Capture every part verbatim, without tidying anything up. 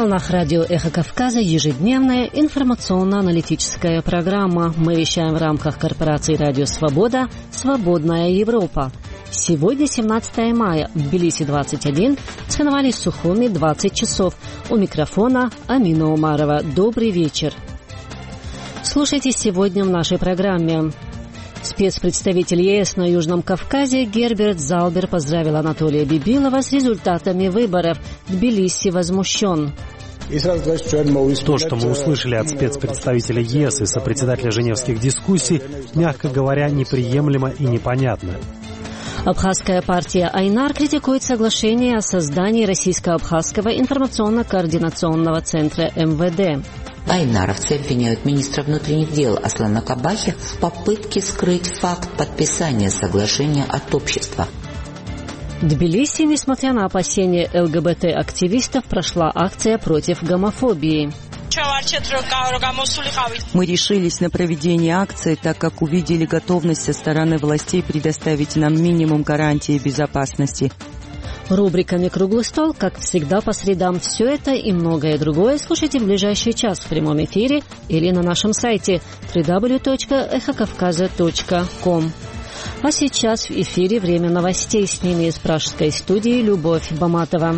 волнах радио «Эхо Кавказа» ежедневная информационно-аналитическая программа. Мы вещаем в рамках корпорации «Радио Свобода» «Свободная Европа». Сегодня семнадцатое мая, в Тбилиси двадцать один, в Цхинвале Сухуми двадцать часов. У микрофона Амина Умарова. Добрый вечер. Слушайте сегодня в нашей программе. Спецпредставитель ЕС на Южном Кавказе Герберт Залбер поздравил Анатолия Бибилова с результатами выборов. Тбилиси возмущен. То, что мы услышали от спецпредставителя ЕС и сопредседателя женевских дискуссий, мягко говоря, неприемлемо и непонятно. Абхазская партия «Айнар» критикует соглашение о создании Российско-Абхазского информационно-координационного центра эм вэ дэ. Айнаровцы обвиняют министра внутренних дел Аслана Кабахи в попытке скрыть факт подписания соглашения от общества. В Тбилиси, несмотря на опасения эл гэ бэ тэ-активистов, прошла акция против гомофобии. Мы решились на проведение акции, так как увидели готовность со стороны властей предоставить нам минимум гарантии безопасности. Рубриками «Круглый стол», как всегда, по средам. Все это и многое другое слушайте в ближайший час в прямом эфире или на нашем сайте дабл ю дабл ю дабл ю точка эхо кавказа точка ком. А сейчас в эфире время новостей. С ними из пражской студии Любовь Баматова.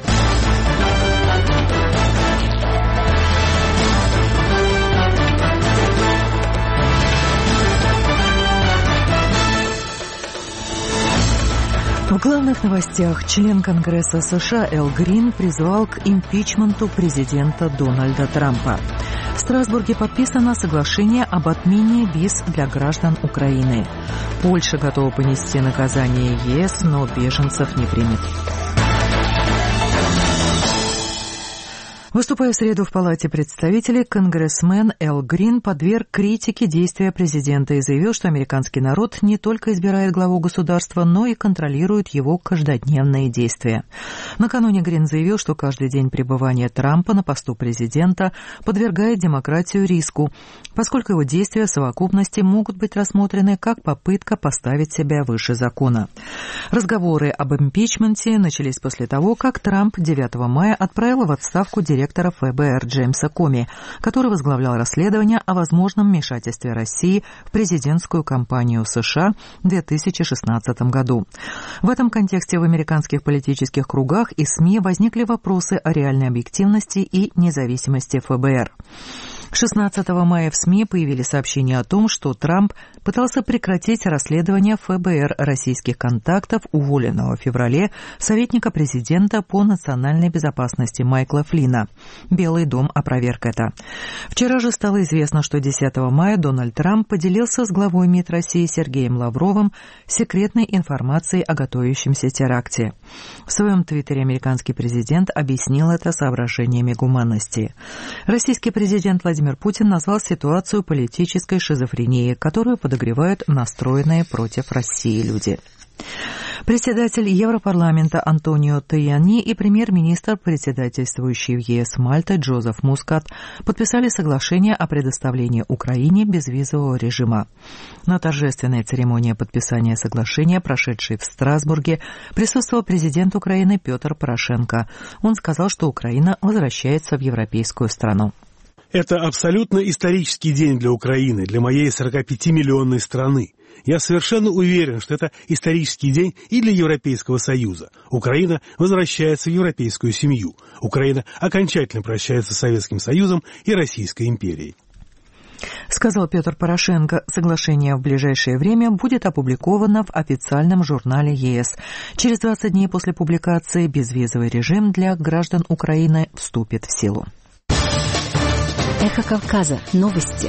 В главных новостях член Конгресса США Эл Грин призвал к импичменту президента Дональда Трампа. В Страсбурге подписано соглашение об отмене виз для граждан Украины. Польша готова понести наказание ЕС, но беженцев не примет. Выступая в среду в Палате представителей, конгрессмен Эл Грин подверг критике действия президента и заявил, что американский народ не только избирает главу государства, но и контролирует его каждодневные действия. Накануне Грин заявил, что каждый день пребывания Трампа на посту президента подвергает демократию риску, поскольку его действия в совокупности могут быть рассмотрены как попытка поставить себя выше закона. Разговоры об импичменте начались после того, как Трамп девятого мая отправил в отставку директора директора эф бэ эр Джеймса Коми, который возглавлял расследование о возможном вмешательстве России в президентскую кампанию США в две тысячи шестнадцатом году. В этом контексте в американских политических кругах и СМИ возникли вопросы о реальной объективности и независимости эф бэ эр. шестнадцатого мая в СМИ появились сообщения о том, что Трамп пытался прекратить расследование эф бэ эр российских контактов уволенного в феврале советника президента по национальной безопасности Майкла Флина. Белый дом опроверг это. Вчера же стало известно, что десятого мая Дональд Трамп поделился с главой МИД России Сергеем Лавровым секретной информацией о готовящемся теракте. В своем твиттере американский президент объяснил это соображениями гуманности. Российский президент Владимир Владимир Путин назвал ситуацию политической шизофренией, которую подогревают настроенные против России люди. Председатель Европарламента Антонио Таяни и премьер-министр, председательствующий в ЕС Мальты Джозеф Мускат, подписали соглашение о предоставлении Украине безвизового режима. На торжественной церемонии подписания соглашения, прошедшей в Страсбурге, присутствовал президент Украины Петр Порошенко. Он сказал, что Украина возвращается в европейскую страну. Это абсолютно исторический день для Украины, для моей сорокапятимиллионной страны. Я совершенно уверен, что это исторический день и для Европейского Союза. Украина возвращается в европейскую семью. Украина окончательно прощается с Советским Союзом и Российской империей. Сказал Петр Порошенко. Соглашение в ближайшее время будет опубликовано в официальном журнале ЕС. Через двадцать дней после публикации безвизовый режим для граждан Украины вступит в силу. Эхо Кавказа. Новости.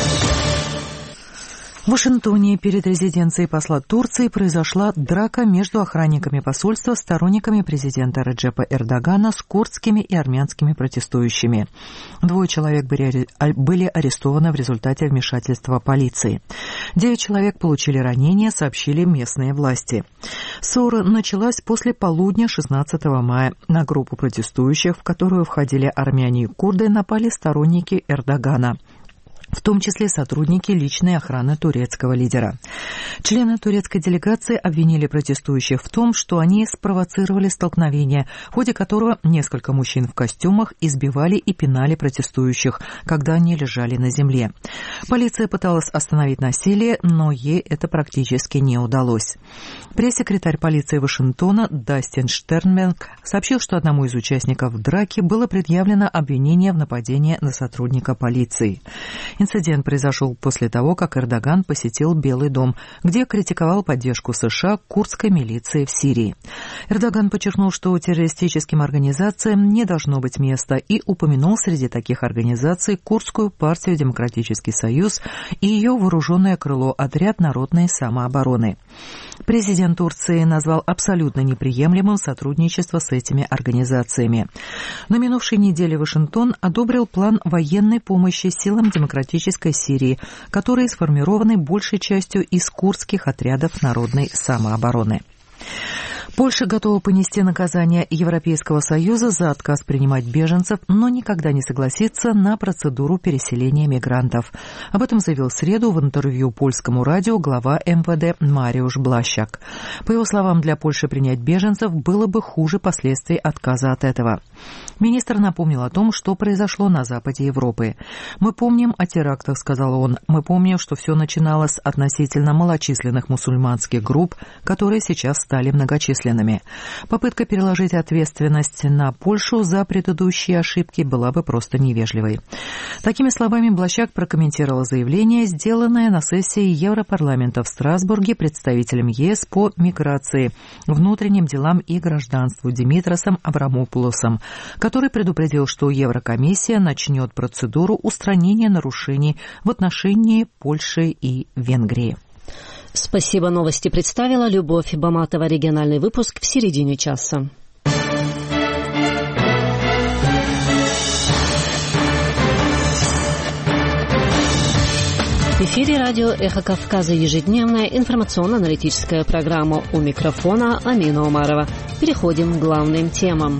В Вашингтоне перед резиденцией посла Турции произошла драка между охранниками посольства, сторонниками президента Реджепа Эрдогана с курдскими и армянскими протестующими. Двое человек были арестованы в результате вмешательства полиции. Девять человек получили ранения, сообщили местные власти. Ссора началась после полудня шестнадцатого мая. На группу протестующих, в которую входили армяне и курды, напали сторонники Эрдогана. в том числе сотрудники личной охраны турецкого лидера. Члены турецкой делегации обвинили протестующих в том, что они спровоцировали столкновение, в ходе которого несколько мужчин в костюмах избивали и пинали протестующих, когда они лежали на земле. Полиция пыталась остановить насилие, но ей это практически не удалось. Пресс-секретарь полиции Вашингтона Дастин Штернберг сообщил, что одному из участников драки было предъявлено обвинение в нападении на сотрудника полиции. Инцидент произошел после того, как Эрдоган посетил Белый дом, где критиковал поддержку США курдской милиции в Сирии. Эрдоган подчеркнул, что террористическим организациям не должно быть места, и упомянул среди таких организаций Курдскую партию «Демократический союз» и ее вооруженное крыло «Отряд народной самообороны». Президент Турции назвал абсолютно неприемлемым сотрудничество с этими организациями. На минувшей неделе Вашингтон одобрил план военной помощи силам демократической Сирии, которые сформированы большей частью из курдских отрядов народной самообороны. Польша готова понести наказание Европейского Союза за отказ принимать беженцев, но никогда не согласится на процедуру переселения мигрантов. Об этом заявил в среду в интервью польскому радио глава эм вэ дэ Мариуш Блащак. По его словам, для Польши принять беженцев было бы хуже последствий отказа от этого. Министр напомнил о том, что произошло на западе Европы. «Мы помним о терактах», — сказал он. «Мы помним, что все начиналось с относительно малочисленных мусульманских групп, которые сейчас стали многочисленными. Попытка переложить ответственность на Польшу за предыдущие ошибки была бы просто невежливой». Такими словами Блащак прокомментировал заявление, сделанное на сессии Европарламента в Страсбурге представителем е эс по миграции, внутренним делам и гражданству Димитросом Аврамопулосом, который предупредил, что Еврокомиссия начнет процедуру устранения нарушений в отношении Польши и Венгрии. Спасибо. Новости представила Любовь Баматова. Региональный выпуск в середине часа. В эфире радио «Эхо Кавказа» ежедневная информационно-аналитическая программа. У микрофона Амина Умарова. Переходим к главным темам.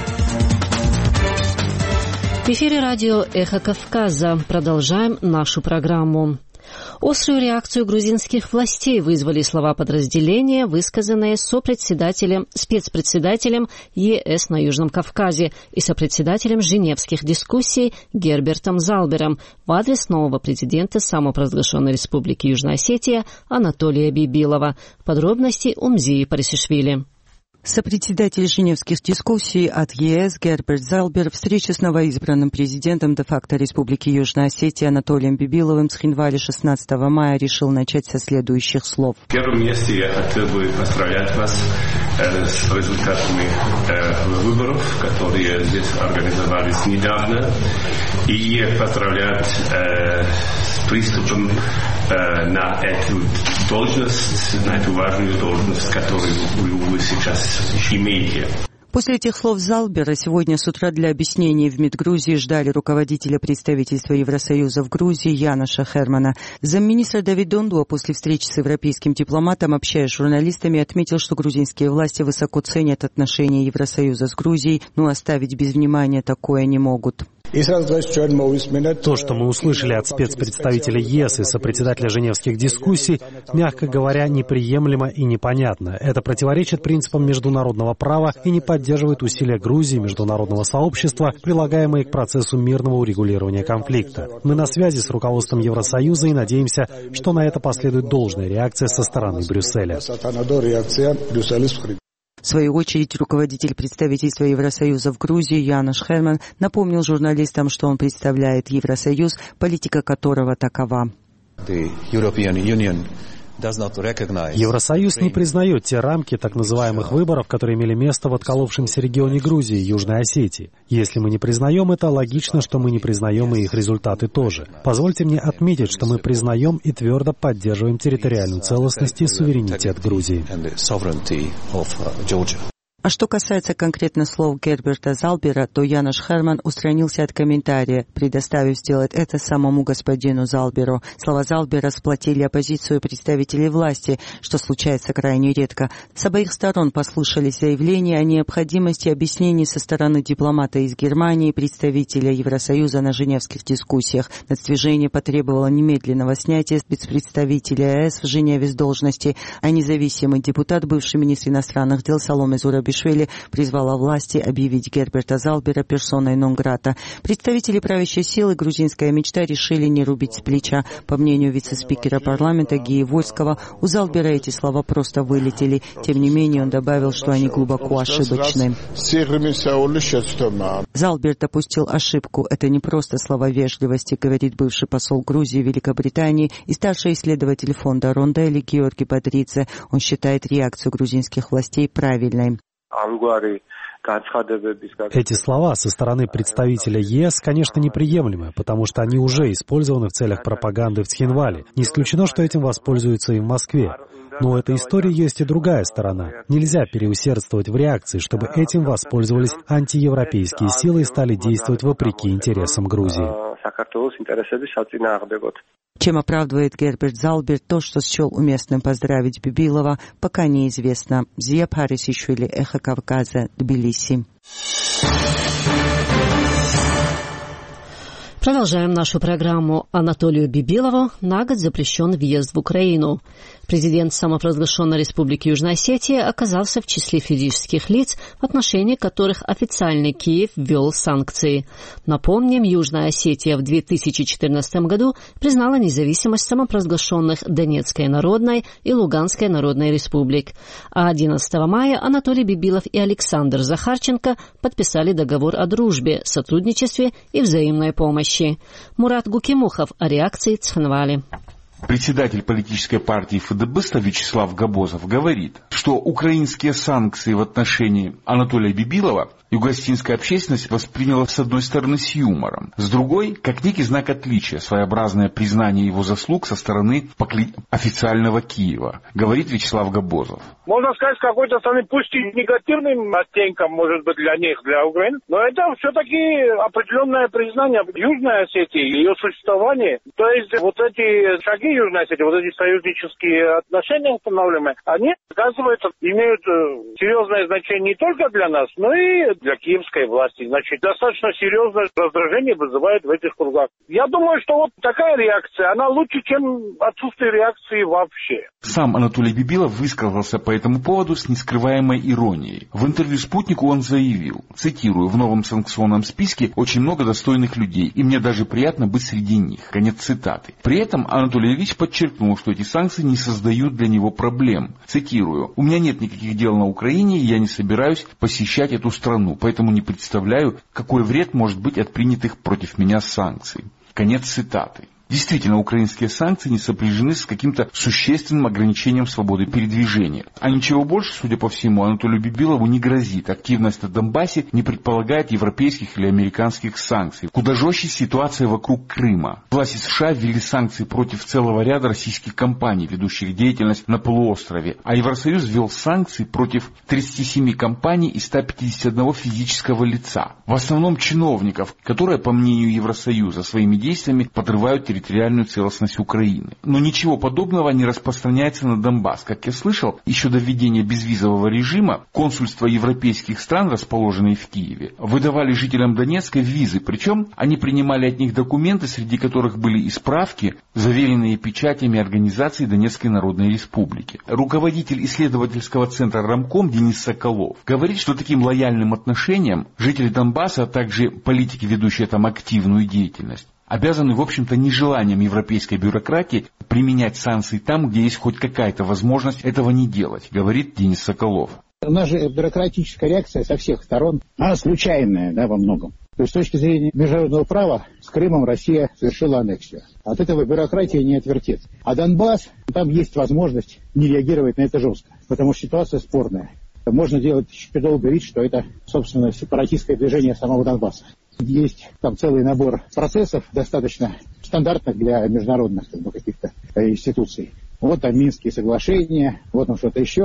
В эфире радио «Эхо Кавказа». Продолжаем нашу программу. Острую реакцию грузинских властей вызвали слова подразделения, высказанные сопредседателем, спецпредседателем е эс на Южном Кавказе и сопредседателем Женевских дискуссий Гербертом Залбером в адрес нового президента самопровозглашенной Республики Южная Осетия Анатолия Бибилова. Подробности у Мзии Парисишвили. Сопредседатель Женевских дискуссий от е эс Герберт Залбер встречи с новоизбранным президентом де-факто Республики Южная Осетия Анатолием Бибиловым с Хинвали шестнадцатого мая решил начать со следующих слов. В первом месте я хотел бы поздравлять вас э, с результатами э, выборов, которые здесь организовались недавно, и поздравлять э, с приступом э, на эту должность, на эту важную должность, которую вы, вы сейчас имеете. После этих слов Залбера сегодня с утра для объяснений в МИД Грузии ждали руководителя представительства Евросоюза в Грузии Яноша Хермана. Замминистра Давид Дондуа после встречи с европейским дипломатом, общаясь с журналистами, отметил, что грузинские власти высоко ценят отношения Евросоюза с Грузией, но оставить без внимания такое не могут. То, что мы услышали от спецпредставителя ЕС и сопредседателя Женевских дискуссий, мягко говоря, неприемлемо и непонятно. Это противоречит принципам международного права и не поддерживает усилия Грузии и международного сообщества, прилагаемые к процессу мирного урегулирования конфликта. Мы на связи с руководством Евросоюза и надеемся, что на это последует должная реакция со стороны Брюсселя. В свою очередь, руководитель представительства Евросоюза в Грузии Янош Херман напомнил журналистам, что он представляет Евросоюз, политика которого такова. Евросоюз не признает те рамки так называемых выборов, которые имели место в отколовшемся регионе Грузии, Южной Осетии. Если мы не признаем это, логично, что мы не признаем и их результаты тоже. Позвольте мне отметить, что мы признаем и твердо поддерживаем территориальную целостность и суверенитет Грузии. А что касается конкретно слов Герберта Залбера, то Янош Херман устранился от комментария, предоставив сделать это самому господину Залберу. Слова Залбера сплотили оппозицию представителей власти, что случается крайне редко. С обоих сторон послышались заявления о необходимости объяснений со стороны дипломата из Германии, представителя Евросоюза на женевских дискуссиях. Нацдвижение потребовало немедленного снятия спецпредставителя ЕС в Женеве с должности, а независимый депутат, бывший министр иностранных дел Саломе Зурабишвили, призвала власти объявить Герберта Залбера персоной нон-грата. Представители правящей силы «Грузинская мечта» решили не рубить с плеча. По мнению вице-спикера парламента Гии Вольского, у Залбера эти слова просто вылетели. Тем не менее, он добавил, что они глубоко ошибочны. Залбер допустил ошибку. Это не просто слова вежливости, говорит бывший посол Грузии в Великобритании и старший исследователь фонда Ронделли Георгий Патрице. Он считает реакцию грузинских властей правильной. Эти слова со стороны представителя ЕС, конечно, неприемлемы, потому что они уже использованы в целях пропаганды в Цхинвале. Не исключено, что этим воспользуются и в Москве. Но у этой истории есть и другая сторона. Нельзя переусердствовать в реакции, чтобы этим воспользовались антиевропейские силы и стали действовать вопреки интересам Грузии. Чем оправдывает Герберт Залбер то, что счел уместным поздравить Бибилова, пока неизвестно. Зия Парисишвили, Эхо Кавказа, Тбилиси. Продолжаем нашу программу. Анатолию Бибилову на год запрещен въезд в Украину. Президент самопровозглашенной Республики Южная Осетия оказался в числе физических лиц, в отношении которых официальный Киев ввел санкции. Напомним, Южная Осетия в две тысячи четырнадцатом году признала независимость самопровозглашенных Донецкой Народной и Луганской Народной Республик. А одиннадцатого мая Анатолий Бибилов и Александр Захарченко подписали договор о дружбе, сотрудничестве и взаимной помощи. Мурат Гукимухов о реакции Цхинвали. Председатель политической партии ФДБ Вячеслав Габозов говорит, что украинские санкции в отношении Анатолия Бибилова югоосетинская общественность восприняла с одной стороны с юмором, с другой как некий знак отличия, своеобразное признание его заслуг со стороны официального Киева, говорит Вячеслав Габозов. Можно сказать, с какой-то стороны, пусть и негативным оттенком, может быть, для них, для Украины, но это все-таки определенное признание Южной Осетии, ее существования. То есть вот эти шаги Южной Осетии, вот эти союзнические отношения установленные, они, оказывается, имеют серьезное значение не только для нас, но и для киевской власти. Значит, достаточно серьезное раздражение вызывает в этих кругах. Я думаю, что вот такая реакция, она лучше, чем отсутствие реакции вообще. Сам Анатолий Бибилов высказался по этому поводу с нескрываемой иронией. В интервью «Спутнику» он заявил, цитирую, «В новом санкционном списке очень много достойных людей, и мне даже приятно быть среди них». Конец цитаты. При этом Анатолий Ильич подчеркнул, что эти санкции не создают для него проблем. Цитирую, «У меня нет никаких дел на Украине, и я не собираюсь посещать эту страну, поэтому не представляю, какой вред может быть от принятых против меня санкций». Конец цитаты. Действительно, украинские санкции не сопряжены с каким-то существенным ограничением свободы передвижения. А ничего больше, судя по всему, Анатолию Бибилову не грозит. Активность на Донбассе не предполагает европейских или американских санкций. Куда жестче ситуация вокруг Крыма. Власти США ввели санкции против целого ряда российских компаний, ведущих деятельность на полуострове. А Евросоюз ввел санкции против тридцати семи компаний и ста пятидесяти одного физического лица. В основном чиновников, которые, по мнению Евросоюза, своими действиями подрывают территорию территориальную целостность Украины. Но ничего подобного не распространяется на Донбасс. Как я слышал, еще до введения безвизового режима консульства европейских стран, расположенные в Киеве, выдавали жителям Донецка визы, причем они принимали от них документы, среди которых были и справки, заверенные печатями организации Донецкой Народной Республики. Руководитель исследовательского центра Рамком Денис Соколов говорит, что таким лояльным отношением жители Донбасса, а также политики, ведущие там активную деятельность, обязаны, в общем-то, нежеланием европейской бюрократии применять санкции там, где есть хоть какая-то возможность этого не делать, говорит Денис Соколов. У нас же бюрократическая реакция со всех сторон, она случайная, да, во многом. То есть с точки зрения международного права с Крымом Россия совершила аннексию. От этого бюрократия не отвертится. А Донбасс, там есть возможность не реагировать на это жестко, потому что ситуация спорная. Можно делать еще долго вид, что это, собственно, сепаратистское движение самого Донбасса. Есть там целый набор процессов, достаточно стандартных для международных, ну, каких-то институций. Вот там Минские соглашения, вот там что-то еще.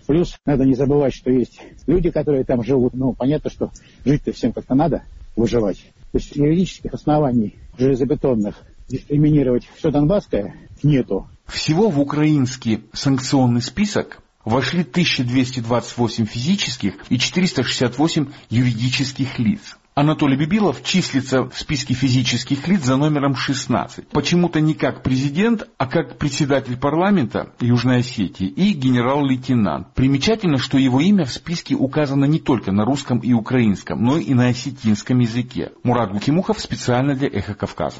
Плюс надо не забывать, что есть люди, которые там живут. Ну, понятно, что жить-то всем как-то надо, выживать. То есть юридических оснований железобетонных дискриминировать все донбасское нету. Всего в украинский санкционный список вошли тысяча двести двадцать восемь физических и четыреста шестьдесят восемь юридических лиц. Анатолий Бибилов числится в списке физических лиц за номером шестнадцать. Почему-то не как президент, а как председатель парламента Южной Осетии и генерал-лейтенант. Примечательно, что его имя в списке указано не только на русском и украинском, но и на осетинском языке. Мурат Гукимухов специально для «Эхо Кавказа».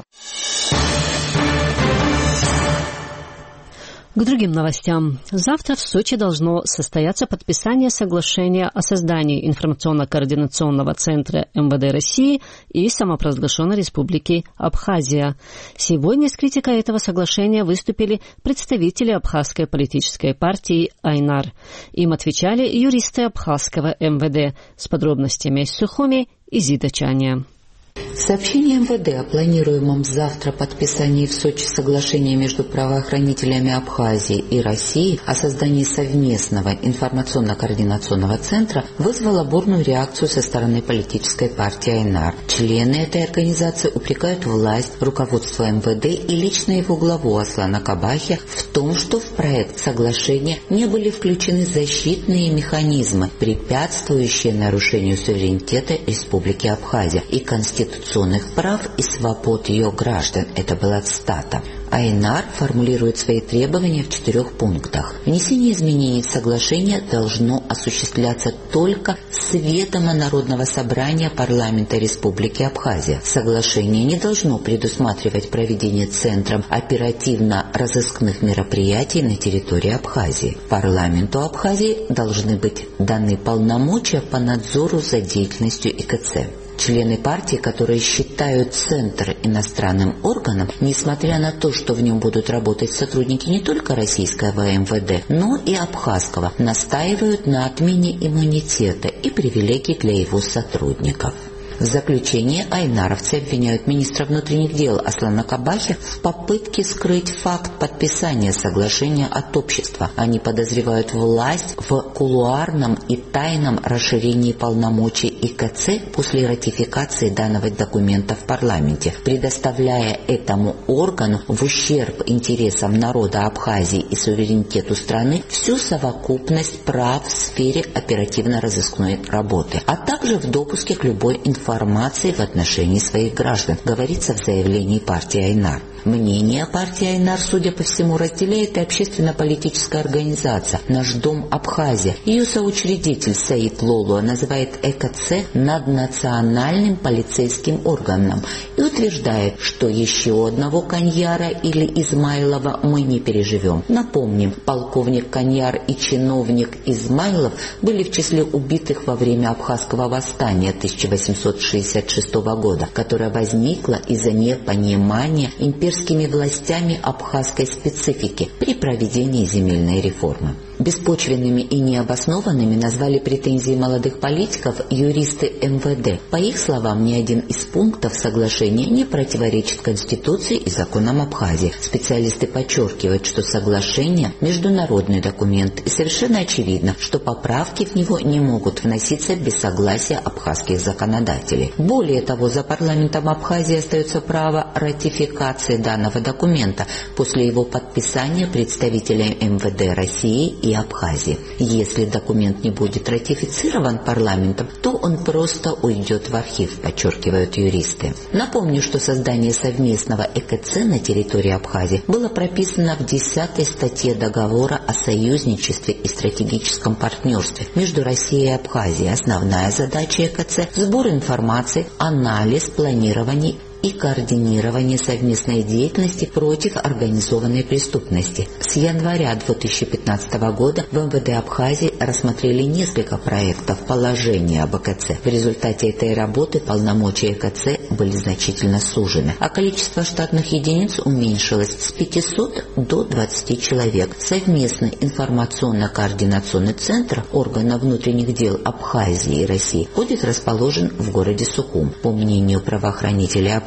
К другим новостям. Завтра в Сочи должно состояться подписание соглашения о создании информационно-координационного центра эм вэ дэ России и самопровозглашенной республики Абхазия. Сегодня с критикой этого соглашения выступили представители абхазской политической партии «Айнар». Им отвечали юристы абхазского эм вэ дэ. С подробностями Сухуми и Зида Чаня. Сообщение эм вэ дэ о планируемом завтра подписании в Сочи соглашения между правоохранителями Абхазии и России о создании совместного информационно-координационного центра вызвало бурную реакцию со стороны политической партии «Айнар». Члены этой организации упрекают власть, руководство эм вэ дэ и лично его главу Аслана Кабахи в том, что в проект соглашения не были включены защитные механизмы, препятствующие нарушению суверенитета Республики Абхазия и конституционных прав и свобод ее граждан. Это была цитата. Айнар формулирует свои требования в четырех пунктах. Внесение изменений в соглашение должно осуществляться только с ведома Народного собрания парламента Республики Абхазия. Соглашение не должно предусматривать проведение центром оперативно-розыскных мероприятий на территории Абхазии. Парламенту Абхазии должны быть даны полномочия по надзору за деятельностью и ка цэ. Члены партии, которые считают Центр иностранным органом, несмотря на то, что в нем будут работать сотрудники не только российского эм вэ дэ, но и абхазского, настаивают на отмене иммунитета и привилегий для его сотрудников. В заключение айнаровцы обвиняют министра внутренних дел Аслана Кабахи в попытке скрыть факт подписания соглашения от общества. Они подозревают власть в кулуарном и тайном расширении полномочий и ка цэ после ратификации данного документа в парламенте, предоставляя этому органу в ущерб интересам народа Абхазии и суверенитету страны всю совокупность прав в сфере оперативно-розыскной работы, а также в допуске к любой информации информации в отношении своих граждан, говорится в заявлении партии Айнар. Мнение партии Айнар, судя по всему, разделяет и общественно-политическая организация «Наш дом Абхазия». Ее соучредитель Саид Лолуа называет э ка цэ наднациональным полицейским органом и утверждает, что еще одного Каньяра или Измайлова мы не переживем. Напомним, полковник Каньяр и чиновник Измайлов были в числе убитых во время абхазского восстания тысяча восемьсот шестьдесят шестого года, которое возникло из-за непонимания имперскими властями абхазской специфики при проведении земельной реформы. Беспочвенными и необоснованными назвали претензии молодых политиков юристы эм вэ дэ. По их словам, ни один из пунктов соглашения не противоречит Конституции и законам Абхазии. Специалисты подчеркивают, что соглашение – международный документ, и совершенно очевидно, что поправки в него не могут вноситься без согласия абхазских законодателей. Более того, за парламентом Абхазии остается право ратификации данного документа после его подписания представителями эм вэ дэ России и Абхазии. Если документ не будет ратифицирован парламентом, то он просто уйдет в архив, подчеркивают юристы. Напомню, что создание совместного э ка цэ на территории Абхазии было прописано в десятой статье договора о союзничестве и стратегическом партнерстве между Россией и Абхазией. Основная задача э ка цэ – сбор информации, анализ, планирование и координирование совместной деятельности против организованной преступности. С января две тысячи пятнадцатого года в эм вэ дэ Абхазии рассмотрели несколько проектов положения об э ка цэ. В результате этой работы полномочия э ка цэ были значительно сужены, а количество штатных единиц уменьшилось с пятисот до двадцати человек. Совместный информационно-координационный центр органа внутренних дел Абхазии и России будет расположен в городе Сухум. По мнению правоохранителей Абхазии,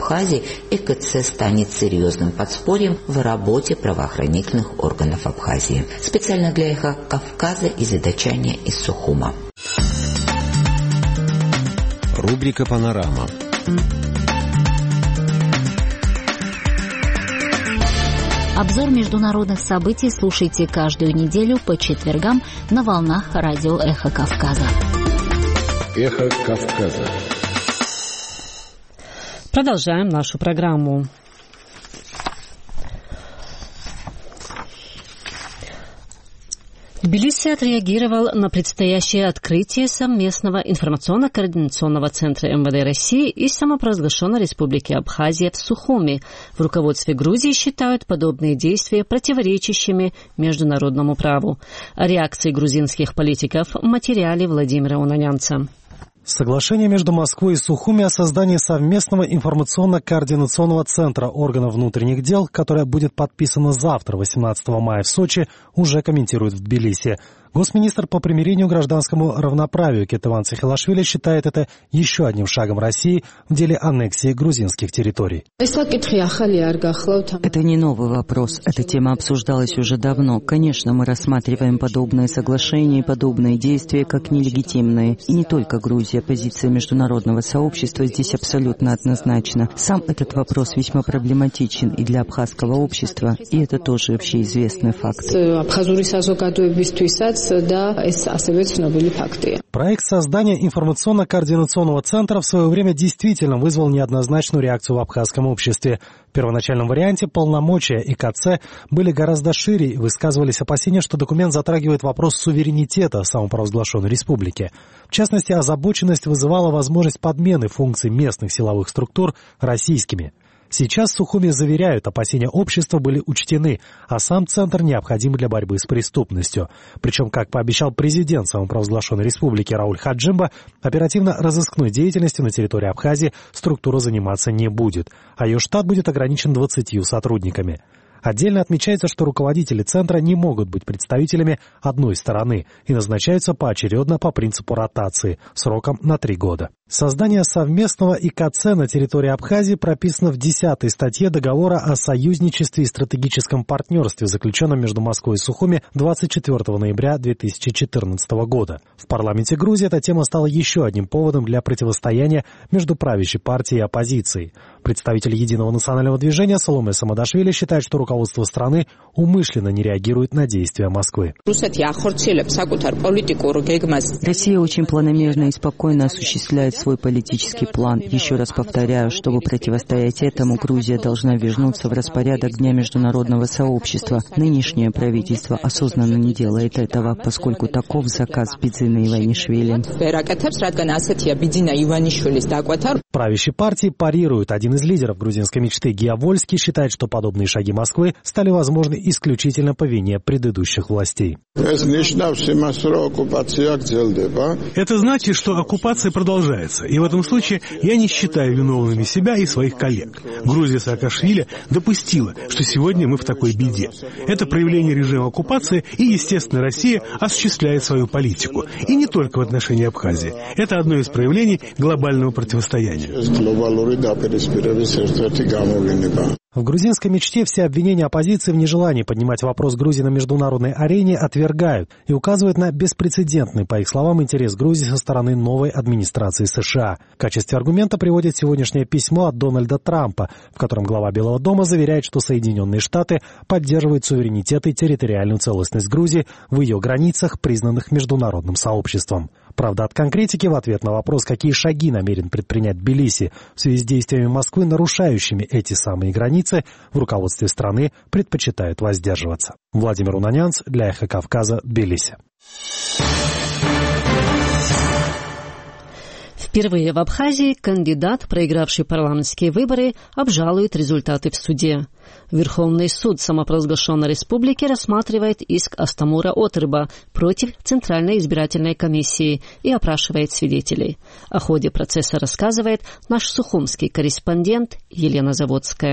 Абхазии, и ка цэ станет серьезным подспорьем в работе правоохранительных органов Абхазии. Специально для «Эхо Кавказа» из Идачания из Сухума. Рубрика «Панорама». Обзор международных событий слушайте каждую неделю по четвергам на волнах радио «Эхо Кавказа». «Эхо Кавказа». Продолжаем нашу программу. Тбилиси отреагировал на предстоящее открытие совместного информационно-координационного центра эм вэ дэ России и самопровозглашенной Республики Абхазия в Сухуми. В руководстве Грузии считают подобные действия противоречащими международному праву. О реакции грузинских политиков в материале Владимира Унанянца. Соглашение между Москвой и Сухуми о создании совместного информационно-координационного центра органов внутренних дел, которое будет подписано завтра, восемнадцатого мая, в Сочи, уже комментирует в Тбилиси. Госминистр по примирению гражданскому равноправию Кетеван Цехилашвили считает это еще одним шагом России в деле аннексии грузинских территорий. Это не новый вопрос. Эта тема обсуждалась уже давно. Конечно, мы рассматриваем подобные соглашения и подобные действия как нелегитимные. И не только Грузия. Позиция международного сообщества здесь абсолютно однозначна. Сам этот вопрос весьма проблематичен и для абхазского общества, и это тоже общеизвестный факт. Проект создания информационно-координационного центра в свое время действительно вызвал неоднозначную реакцию в абхазском обществе. В первоначальном варианте полномочия и ка цэ были гораздо шире и высказывались опасения, что документ затрагивает вопрос суверенитета самопровозглашенной республики. В частности, озабоченность вызывала возможность подмены функций местных силовых структур российскими. Сейчас в Сухуми заверяют, опасения общества были учтены, а сам центр необходим для борьбы с преступностью. Причем, как пообещал президент самопровозглашенной республики Рауль Хаджимба, оперативно-розыскной деятельностью на территории Абхазии структура заниматься не будет, а ее штат будет ограничен двадцатью сотрудниками. Отдельно отмечается, что руководители центра не могут быть представителями одной стороны и назначаются поочередно по принципу ротации сроком на три года. Создание совместного и ка цэ на территории Абхазии прописано в десятой статье договора о союзничестве и стратегическом партнерстве, заключенном между Москвой и Сухуми двадцать четвёртого ноября две тысячи четырнадцатого года. В парламенте Грузии эта тема стала еще одним поводом для противостояния между правящей партией и оппозицией. Представитель Единого национального движения Саломе Самадашвили считает, что руководство страны умышленно не реагирует на действия Москвы. Россия очень планомерно и спокойно осуществляет свой политический план. Еще раз повторяю, чтобы противостоять этому, Грузия должна вернуться в распорядок дня международного сообщества. Нынешнее правительство осознанно не делает этого, поскольку таков заказ Бидзина Иванишвили. Правящей партии парирует. Один из лидеров грузинской мечты Гия Вольский считает, что подобные шаги Москвы стали возможны исключительно по вине предыдущих властей. Это значит, что оккупация продолжается. И в этом случае я не считаю виновными себя и своих коллег. Грузия Саакашвили допустила, что сегодня мы в такой беде. Это проявление режима оккупации, и, естественно, Россия осуществляет свою политику. И не только в отношении Абхазии. Это одно из проявлений глобального противостояния. В грузинской мечте все обвинения оппозиции в нежелании поднимать вопрос Грузии на международной арене отвергают и указывают на беспрецедентный, по их словам, интерес Грузии со стороны новой администрации США. В качестве аргумента приводят сегодняшнее письмо от Дональда Трампа, в котором глава Белого дома заверяет, что Соединенные Штаты поддерживают суверенитет и территориальную целостность Грузии в ее границах, признанных международным сообществом. Правда, от конкретики в ответ на вопрос, какие шаги намерен предпринять Тбилиси в связи с действиями Москвы, нарушающими эти самые границы, в руководстве страны предпочитают воздерживаться. Владимир Унанянц для «Эхо Кавказа», Тбилиси. Впервые в Абхазии кандидат, проигравший парламентские выборы, обжалует результаты в суде. Верховный суд самопровозглашенной республики рассматривает иск Астамура Отырба против Центральной избирательной комиссии и опрашивает свидетелей. О ходе процесса рассказывает наш сухумский корреспондент Елена Заводская.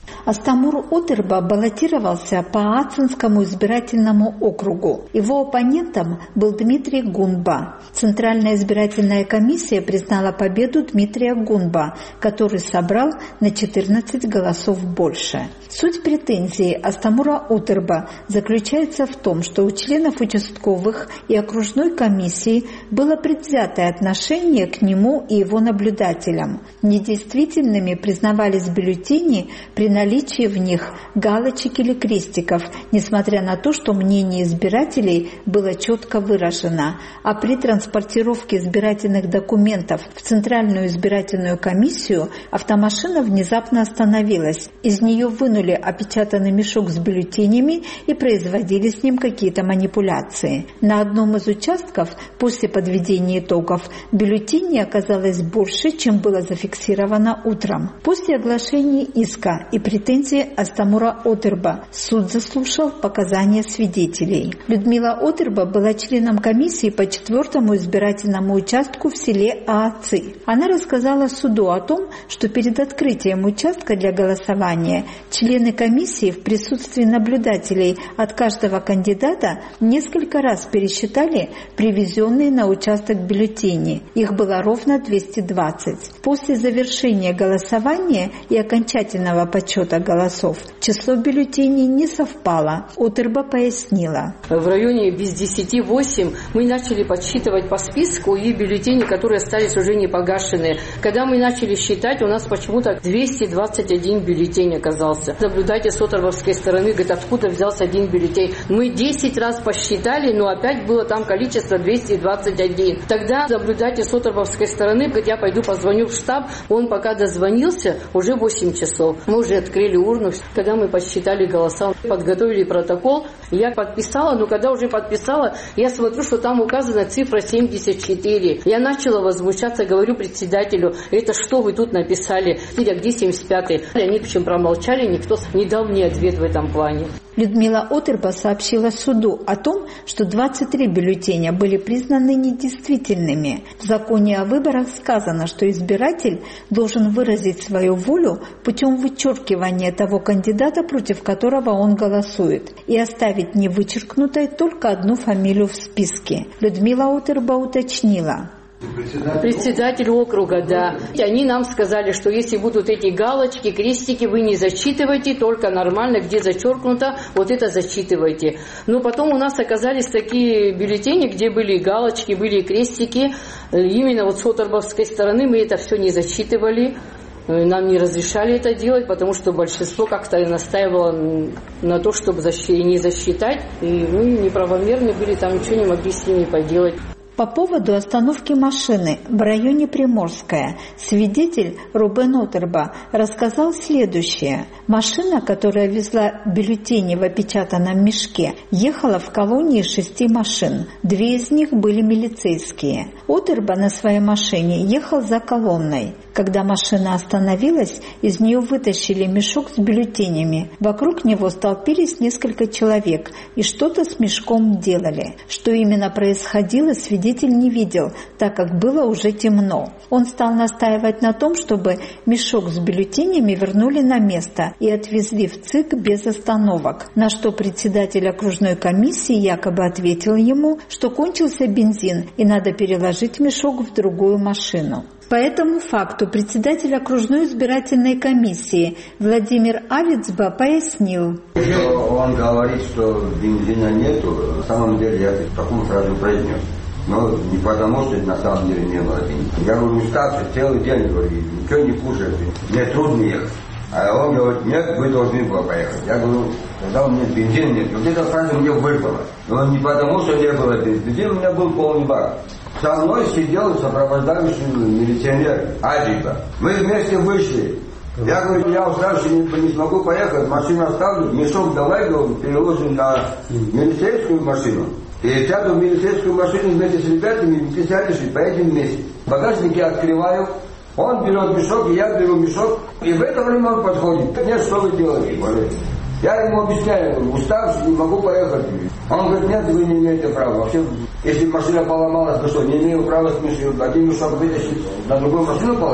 Астамур Утырба баллотировался по Ацинскому избирательному округу. Его оппонентом был Дмитрий Гунба. Центральная избирательная комиссия признала победу Дмитрия Гунба, который собрал на четырнадцать голосов больше. Суть претензии Астамура Утырба заключается в том, что у членов участковых и окружной комиссии было предвзятое отношение к нему и его наблюдателям. Недействительными признавались бюллетени при наличии в них галочек или крестиков, несмотря на то, что мнение избирателей было четко выражено. А при транспортировке избирательных документов в Центральную избирательную комиссию автомашина внезапно остановилась. Из нее вынули опечатанный мешок с бюллетенями и производили с ним какие-то манипуляции. На одном из участков после подведения итогов бюллетеней оказалось больше, чем было зафиксировано утром. После оглашения иска и претензий Астамура Утырба суд заслушал показания свидетелей. Людмила Утырба была членом комиссии по четвертому избирательному участку в селе Аацы. Она рассказала суду о том, что перед открытием участка для голосования члены комиссии в присутствии наблюдателей от каждого кандидата несколько раз пересчитали привезенные на участок бюллетени. Их было ровно двести двадцать. После завершения голосования и окончательного подсчета голосов число бюллетеней не совпало. Утырба пояснила. В районе без десяти восемь мы начали подсчитывать по списку и бюллетени, которые остались уже не погашенные. Когда мы начали считать, у нас почему-то двести двадцать один бюллетень оказался. Наблюдатель с Утырбовской стороны говорит, откуда взялся один бюллетень. Мы десять раз посчитали, но опять было там количество двести двадцать один. Тогда наблюдатель с Утырбовской стороны говорит, я пойду позвоню в штаб. Он пока дозвонился, уже восемь часов. Мы уже открыли урну. Когда мы подсчитали голоса, подготовили протокол, я подписала, но когда уже подписала, я смотрю, что там указана цифра семьдесят четыре. Я начала возмущаться, говорю председателю, это что вы тут написали? А где семьдесят пятый? Они причем промолчали, никто не дал мне ответ в этом плане. Людмила Утырба сообщила суду о том, что двадцать три бюллетеня были признаны недействительными. В законе о выборах сказано, что избиратель должен выразить свою волю путем вычеркивания того кандидата, против которого он голосует, и оставить невычеркнутой только одну фамилию в списке. Людмила Утырба уточнила. Председатель, Председатель округа, да. Они нам сказали, что если будут эти галочки, крестики, вы не зачитывайте, только нормально, где зачеркнуто, вот это зачитывайте. Но потом у нас оказались такие бюллетени, где были галочки, были крестики. Именно вот с Утырбовской стороны мы это все не зачитывали. Нам не разрешали это делать, потому что большинство как-то настаивало на то, чтобы не засчитать. И мы неправомерны были, там ничего не могли с ними поделать. По поводу остановки машины в районе Приморская свидетель Рубен Утырба рассказал следующее. Машина, которая везла бюллетени в опечатанном мешке, ехала в колонии шести машин. Две из них были милицейские. Утырба на своей машине ехал за колонной. Когда машина остановилась, из нее вытащили мешок с бюллетенями. Вокруг него столпились несколько человек и что-то с мешком делали. Что именно происходило, свидетель не видел, так как было уже темно. Он стал настаивать на том, чтобы мешок с бюллетенями вернули на место и отвезли в ЦИК без остановок, на что председатель окружной комиссии якобы ответил ему, что кончился бензин и надо переложить мешок в другую машину. По этому факту председатель окружной избирательной комиссии Владимир Авицба пояснил. Он говорит, что бензина нету, на самом деле я такую фразу произнес. Но не потому, что на самом деле не было бензина. Я говорю, уставший, целый день, говорю, ничего не кушаешь, мне трудно ехать. А он говорит, нет, вы должны были поехать. Я говорю, когда у меня бензина нет. Вот эта фраза мне выпала. Но не потому, что не было бензина. Бензин у меня был полный бак. Со мной сидел сопровождающий милиционер Адиба. Мы вместе вышли. Я говорю, я уставший, не, не смогу поехать, машину оставлю, мешок давай, говорю, переложим на милицейскую машину. И сяду в милицейскую машину вместе с ребятами, и ты сядешь и поедем вместе. Багажник я открываю, он берет мешок, и я беру мешок, и в это время он подходит. Нет, что вы делаете, говорит. Я ему объясняю, говорю, уставший, не могу поехать. Он говорит, нет, вы не имеете права. Вообще, если машина поломалась, то что, не имею права с мешком, один мешок вытащить, на другую машину положить.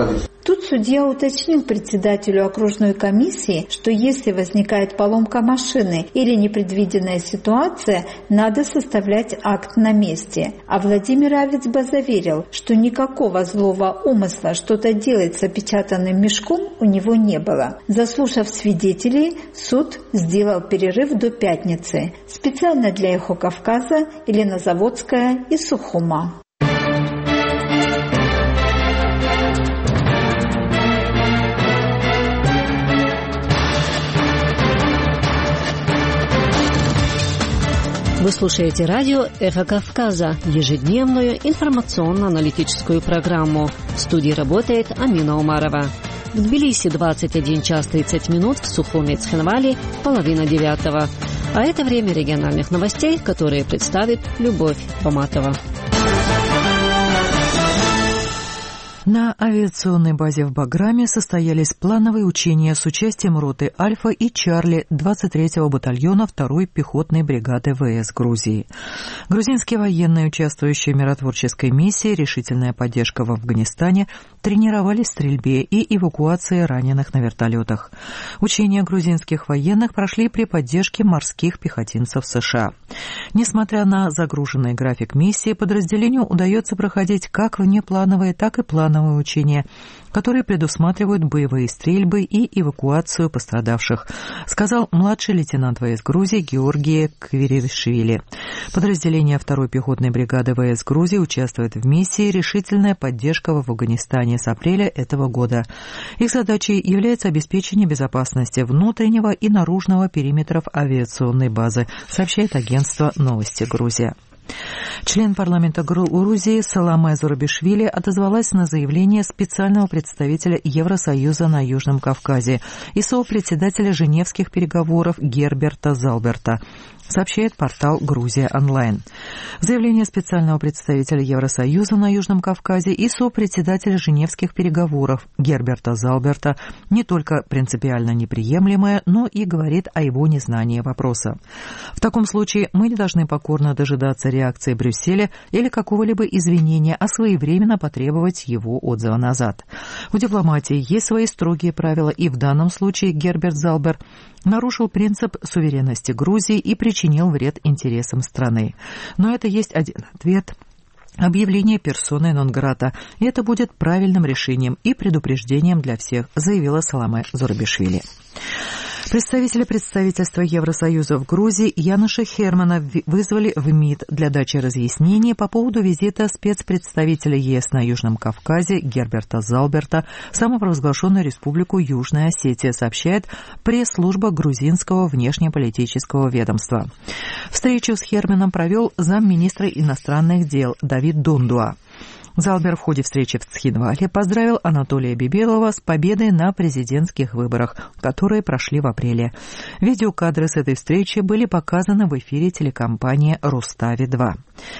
Тут судья уточнил председателю окружной комиссии, что если возникает поломка машины или непредвиденная ситуация, надо составлять акт на месте. А Владимир Авицба заверил, что никакого злого умысла что-то делать с опечатанным мешком у него не было. Заслушав свидетелей, суд сделал перерыв до пятницы. Специально для «Эхо Кавказа» Елена Заводская из Сухума. Вы слушаете радио «Эхо Кавказа», ежедневную информационно-аналитическую программу. В студии работает Амина Умарова. В Тбилиси двадцать один час тридцать минут, в Сухуме и Цхинвали половина девятого. А это время региональных новостей, которые представит Любовь Баматова. На авиационной базе в Баграме состоялись плановые учения с участием роты «Альфа» и «Чарли» двадцать третьего батальона второй пехотной бригады ВС Грузии. Грузинские военные, участвующие в миротворческой миссии «Решительная поддержка в Афганистане», тренировались в стрельбе и эвакуации раненых на вертолетах. Учения грузинских военных прошли при поддержке морских пехотинцев США. Несмотря на загруженный график миссии, подразделению удается проходить как внеплановые, так и плановые учения, которые предусматривают боевые стрельбы и эвакуацию пострадавших, сказал младший лейтенант ВС Грузии Георгий Квиришвили. Подразделение второй пехотной бригады ВС Грузии участвует в миссии «Решительная поддержка в Афганистане» с апреля этого года. Их задачей является обеспечение безопасности внутреннего и наружного периметров авиационной базы, сообщает агентство «Новости Грузия». Член парламента Грузии Саламе Зурабишвили отозвалась на заявление специального представителя Евросоюза на Южном Кавказе и сопредседателя Женевских переговоров Герберта Залберта, сообщает портал «Грузия онлайн». Заявление специального представителя Евросоюза на Южном Кавказе и сопредседателя Женевских переговоров Герберта Залберта не только принципиально неприемлемое, но и говорит о его незнании вопроса. В таком случае мы не должны покорно дожидаться реакции Брюсселя или какого-либо извинения, а своевременно потребовать его отзыва назад. В дипломатии есть свои строгие правила, и в данном случае Герберт Залбер нарушил принцип суверенности Грузии и причинил вред интересам страны. Но это есть один ответ – объявление персоной нон-грата, и это будет правильным решением и предупреждением для всех, заявила Саламе Зурабишвили. Представители представительства Евросоюза в Грузии Януша Хермана вызвали в МИД для дачи разъяснений по поводу визита спецпредставителя ЕС на Южном Кавказе Герберта Залберта в самопровозглашенную республику Южная Осетия, сообщает пресс-служба грузинского внешнеполитического ведомства. Встречу с Херманом провел замминистра иностранных дел Давид Дондуа. Залбер в ходе встречи в Цхинвале поздравил Анатолия Бибелова с победой на президентских выборах, которые прошли в апреле. Видеокадры с этой встречи были показаны в эфире телекомпании «Рустави-два».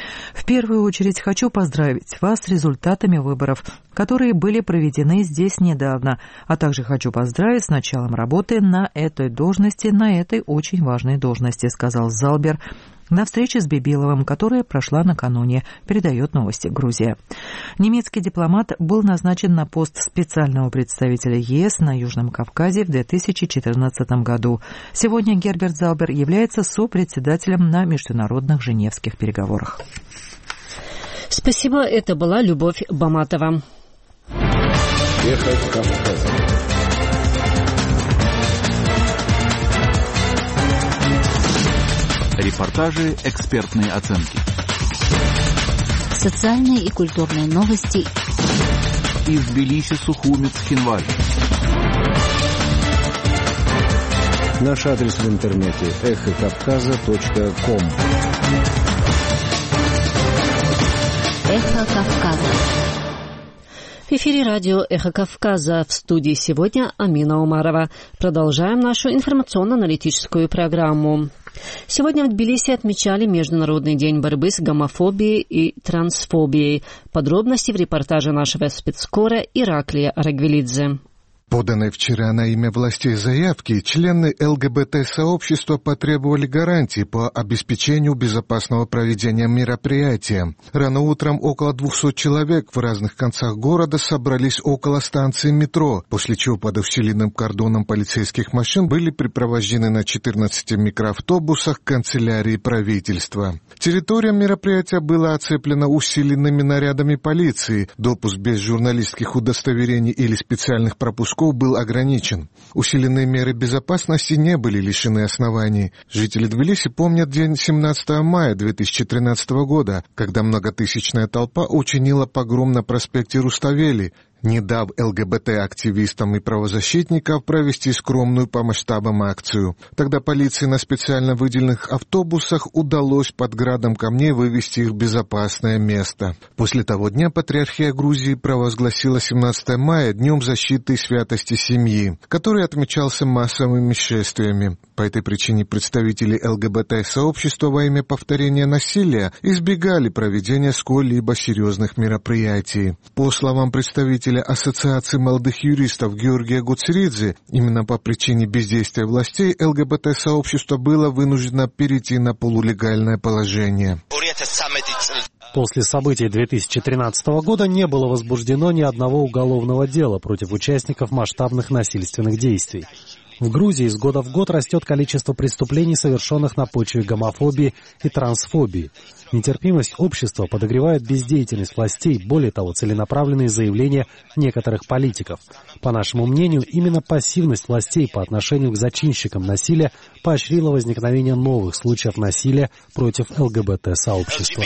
В первую очередь хочу поздравить вас с результатами выборов, которые были проведены здесь недавно, а также хочу поздравить с началом работы на этой должности, на этой очень важной должности, сказал Залбер на встрече с Бибиловым, которая прошла накануне, передает «Новости Грузия». Немецкий дипломат был назначен на пост специального представителя ЕС на Южном Кавказе в две тысячи четырнадцатом году. Сегодня Герберт Залбер является сопредседателем на международных женевских переговорах. Спасибо, это была Любовь Баматова. Эхо Кавказа. Репортажи, экспертные оценки. Социальные и культурные новости. Из Тбилиси, Сухуми, Цхинвали. Наш адрес в интернете эхо кавказа точка ком. Эхо Кавказа. В эфире радио «Эхо Кавказа». В студии сегодня Амина Умарова. Продолжаем нашу информационно-аналитическую программу. Сегодня в Тбилиси отмечали Международный день борьбы с гомофобией и трансфобией. Подробности в репортаже нашего спецкора Ираклия Арагвелидзе. Поданной вчера на имя властей заявки члены ЛГБТ-сообщества потребовали гарантий по обеспечению безопасного проведения мероприятия. Рано утром около двухсот человек в разных концах города собрались около станции метро, после чего под усиленным кордоном полицейских машин были припровождены на четырнадцати микроавтобусах к канцелярии правительства. Территория мероприятия была оцеплена усиленными нарядами полиции. Допуск без журналистских удостоверений или специальных пропусков был ограничен. Усиленные меры безопасности не были лишены оснований. Жители Тбилиси помнят день семнадцатого мая две тысячи тринадцатого года, когда многотысячная толпа учинила погром на проспекте Руставели, не дав ЛГБТ-активистам и правозащитникам провести скромную по масштабам акцию. Тогда полиции на специально выделенных автобусах удалось под градом камней вывести их в безопасное место. После того дня Патриархия Грузии провозгласила семнадцатого мая Днем защиты и святости семьи, который отмечался массовыми шествиями. По этой причине представители ЛГБТ-сообщества во имя повторения насилия избегали проведения сколь-либо серьезных мероприятий. По словам представителей Ассоциации молодых юристов Георгия Гуцеридзе, именно по причине бездействия властей ЛГБТ-сообщество было вынуждено перейти на полулегальное положение. После событий две тысячи тринадцатого года не было возбуждено ни одного уголовного дела против участников масштабных насильственных действий. В Грузии из года в год растет количество преступлений, совершенных на почве гомофобии и трансфобии. Нетерпимость общества подогревает бездеятельность властей, более того, целенаправленные заявления некоторых политиков. По нашему мнению, именно пассивность властей по отношению к зачинщикам насилия поощрила возникновение новых случаев насилия против ЛГБТ-сообщества.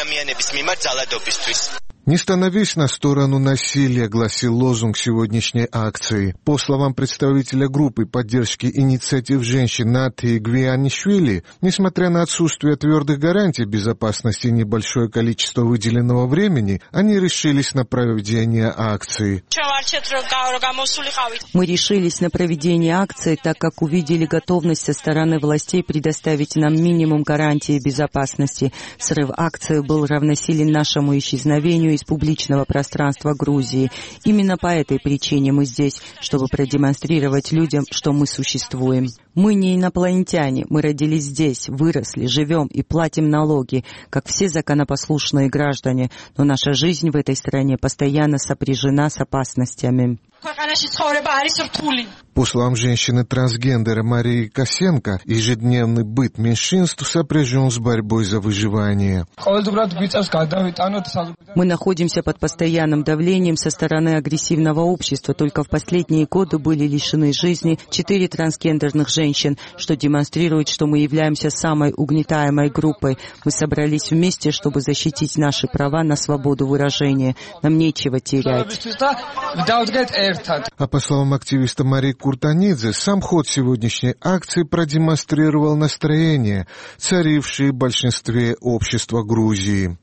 «Не становись на сторону насилия», — гласил лозунг сегодняшней акции. По словам представителя группы поддержки инициатив женщин Нати Гвианишвили, несмотря на отсутствие твердых гарантий безопасности и небольшое количество выделенного времени, они решились на проведение акции. Мы решились на проведение акции, так как увидели готовность со стороны властей предоставить нам минимум гарантии безопасности. Срыв акции был равносилен нашему исчезновению из публичного пространства Грузии. Именно по этой причине мы здесь, чтобы продемонстрировать людям, что мы существуем. Мы не инопланетяне, мы родились здесь, выросли, живем и платим налоги, как все законопослушные граждане, но наша жизнь в этой стране постоянно сопряжена с опасностями. По словам женщины-трансгендера Марии Косенко, ежедневный быт меньшинств сопряжен с борьбой за выживание. Мы находимся под постоянным давлением со стороны агрессивного общества. Только в последние годы были лишены жизни четыре трансгендерных женщин, что демонстрирует, что мы являемся самой угнетаемой группой. Мы собрались вместе, чтобы защитить наши права на свободу выражения. Нам нечего терять. А по словам активиста Марии Куртанидзе, сам ход сегодняшней акции продемонстрировал настроение, царившее в большинстве общества Грузии.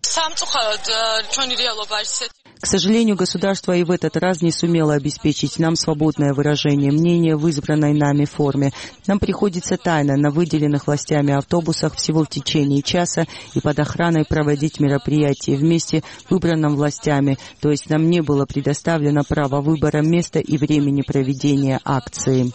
К сожалению, государство и в этот раз не сумело обеспечить нам свободное выражение мнения в избранной нами форме. Нам приходится тайно на выделенных властями автобусах всего в течение часа и под охраной проводить мероприятия вместе выбранным властями, то есть нам не было предоставлено право выбора места и времени проведения акции.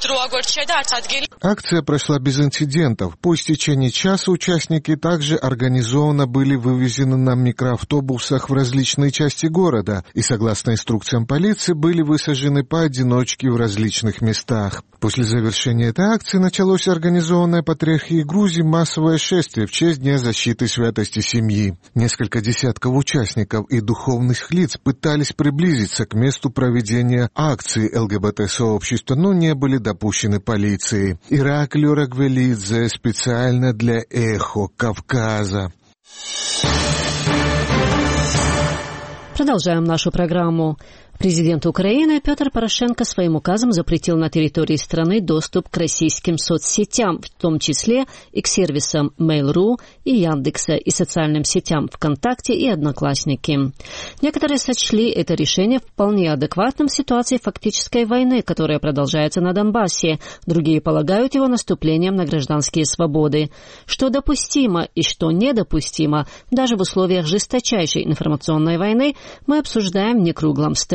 Акция прошла без инцидентов. По истечении часа участники также организованно были вывезены на микроавтобусах в различные части города и, согласно инструкциям полиции, были высажены поодиночке в различных местах. После завершения этой акции началось организованное Патриархией Грузии массовое шествие в честь Дня защиты святости семьи. Несколько десятков участников и духовных лиц пытались приблизиться к месту проведения акции ЛГБТ-сообщества, но не были допущены полицией. Ираклио Рагвелидзе специально для «Эхо Кавказа». Продолжаем нашу программу. Президент Украины Петр Порошенко своим указом запретил на территории страны доступ к российским соцсетям, в том числе и к сервисам Mail.ru и Яндекса, и социальным сетям ВКонтакте и Одноклассники. Некоторые сочли это решение вполне адекватным в ситуации фактической войны, которая продолжается на Донбассе. Другие полагают его наступлением на гражданские свободы. Что допустимо и что недопустимо, даже в условиях жесточайшей информационной войны, мы обсуждаем в некруглом столе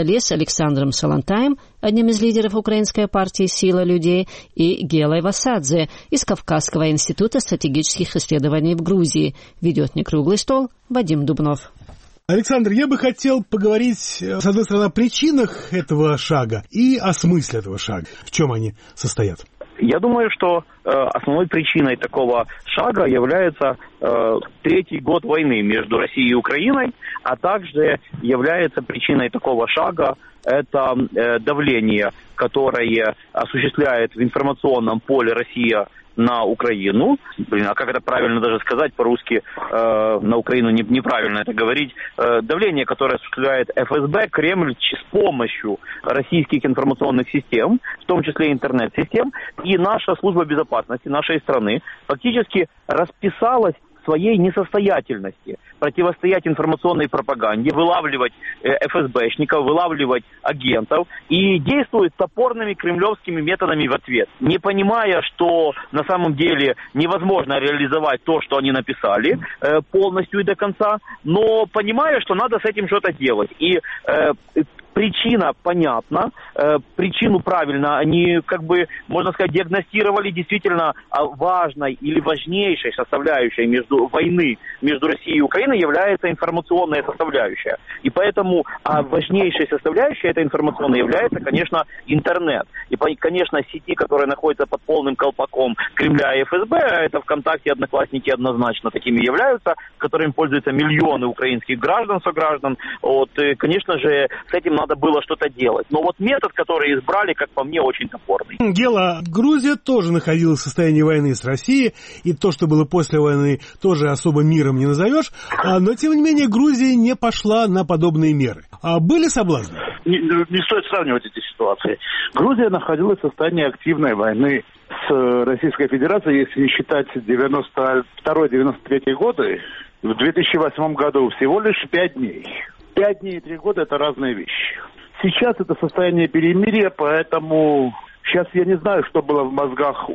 столе с Александром Солонтаем, одним из лидеров украинской партии «Сила людей», и Гелой Васадзе из Кавказского института стратегических исследований в Грузии. Ведет некруглый стол Вадим Дубнов. Александр, я бы хотел поговорить, с одной стороны, о причинах этого шага и о смысле этого шага. В чем они состоят? Я думаю, что э, основной причиной такого шага является э, третий год войны между Россией и Украиной, а также является причиной такого шага это э, давление, которое осуществляет в информационном поле Россия на Украину. Блин, а как это правильно даже сказать по-русски? Э, на Украину не, неправильно это говорить. Э, давление, которое осуществляет эф эс бэ, Кремль с помощью российских информационных систем, в том числе интернет-систем, и наша служба безопасности нашей страны фактически расписалась в своей несостоятельности противостоять информационной пропаганде, вылавливать эф эс бэшников, вылавливать агентов и действует топорными кремлевскими методами в ответ, не понимая, что на самом деле невозможно реализовать то, что они написали э, полностью и до конца, но понимая, что надо с этим что-то делать. И э, причина понятна, э, причину правильно они, как бы, можно сказать, диагностировали действительно важной или важнейшей составляющей между войны между Россией и Украиной является информационная составляющая. И поэтому а важнейшей составляющей этой информационной является, конечно, интернет. И, конечно, сети, которые находятся под полным колпаком Кремля и эф эс бэ, это ВКонтакте, Одноклассники однозначно такими являются, которыми пользуются миллионы украинских граждан, сограждан. Вот, и, конечно же, с этим надо было что-то делать. Но вот метод, который избрали, как по мне, очень топорный. Гела, Грузия тоже находилась в состоянии войны с Россией, и то, что было после войны, тоже особо миром не назовешь. Но, тем не менее, Грузия не пошла на подобные меры. А были соблазны? Не, не стоит сравнивать эти ситуации. Грузия находилась в состоянии активной войны с Российской Федерацией, если не считать девяносто второй девяносто третий годы. В две тысячи восьмом году всего лишь пять дней. Пять дней и три года – это разные вещи. Сейчас это состояние перемирия, поэтому сейчас я не знаю, что было в мозгах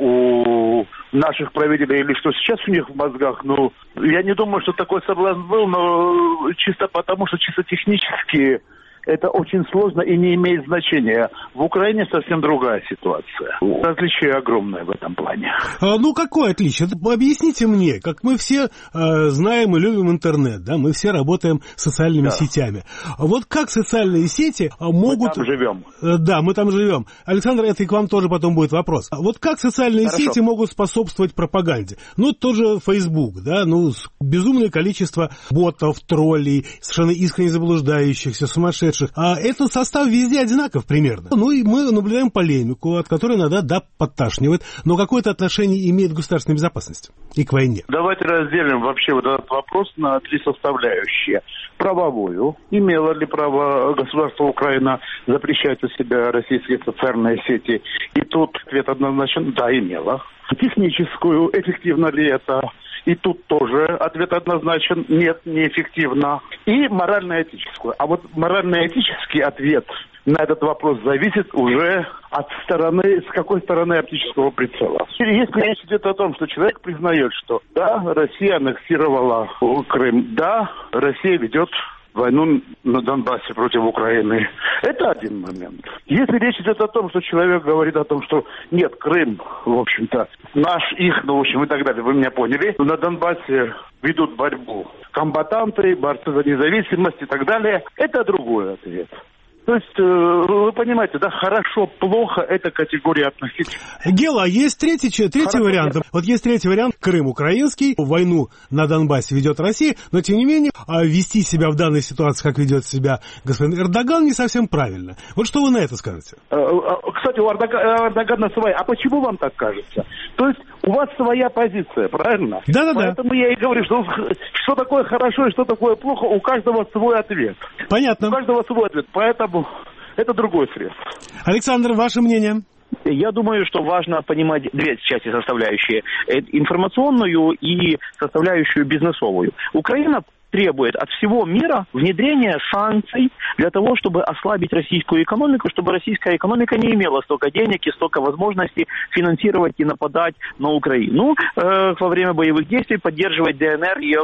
у наших правителей или что сейчас у них в мозгах. Но я не думаю, что такой соблазн был, но чисто потому, что чисто технически это очень сложно и не имеет значения. В Украине совсем другая ситуация. Различие огромное в этом плане. А, ну, какое отличие? Объясните мне, как мы все э, знаем и любим интернет, да, мы все работаем с социальными да. сетями. Вот как социальные сети могут... Мы там живем. Э, да, мы там живем. Александр, это и к вам тоже потом будет вопрос. Вот как социальные Хорошо. сети могут способствовать пропаганде? Ну, тот же Facebook, да, ну, безумное количество ботов, троллей, совершенно искренне заблуждающихся, сумасшедших. А этот состав везде одинаков примерно. Ну и мы наблюдаем полемику, от которой иногда, да, подташнивает, но какое-то отношение имеет к государственной безопасности и к войне. Давайте разделим вообще вот этот вопрос на три составляющие. Правовую. Имело ли право государство Украина запрещать у себя российские социальные сети? И тут ответ однозначно да, имело. Техническую. Эффективно ли это? И тут тоже ответ однозначен, нет, неэффективно. И морально-этическую. А вот морально-этический ответ на этот вопрос зависит уже от стороны, с какой стороны оптического прицела. Если речь идет о том, что человек признает, что да, Россия аннексировала Крым, да, Россия ведет войну на Донбассе против Украины. Это один момент. Если речь идет о том, что человек говорит о том, что нет, Крым, в общем-то, наш, их, ну, в общем, и так далее, вы меня поняли, на Донбассе ведут борьбу комбатанты, борцы за независимость и так далее, это другой ответ. То есть, вы понимаете, да, хорошо, плохо, это категория относительно. Гела, есть третий, третий вариант. Вот есть третий вариант, Крым украинский, войну на Донбассе ведет Россия, но, тем не менее, вести себя в данной ситуации, как ведет себя господин Эрдоган, не совсем правильно. Вот что вы на это скажете? Кстати, у Эрдогана, Эрдогана своя. А почему вам так кажется? То есть, у вас своя позиция, правильно? Да-да-да. Поэтому я и говорю, что, что такое хорошо и что такое плохо, у каждого свой ответ. Понятно. У каждого свой ответ, поэтому это другой средств. Александр, ваше мнение? Я думаю, что важно понимать две части составляющие. Информационную и составляющую бизнесовую. Украина требует от всего мира внедрения санкций для того, чтобы ослабить российскую экономику, чтобы российская экономика не имела столько денег и столько возможностей финансировать и нападать на Украину э, во время боевых действий, поддерживать ДНР и ЛНР.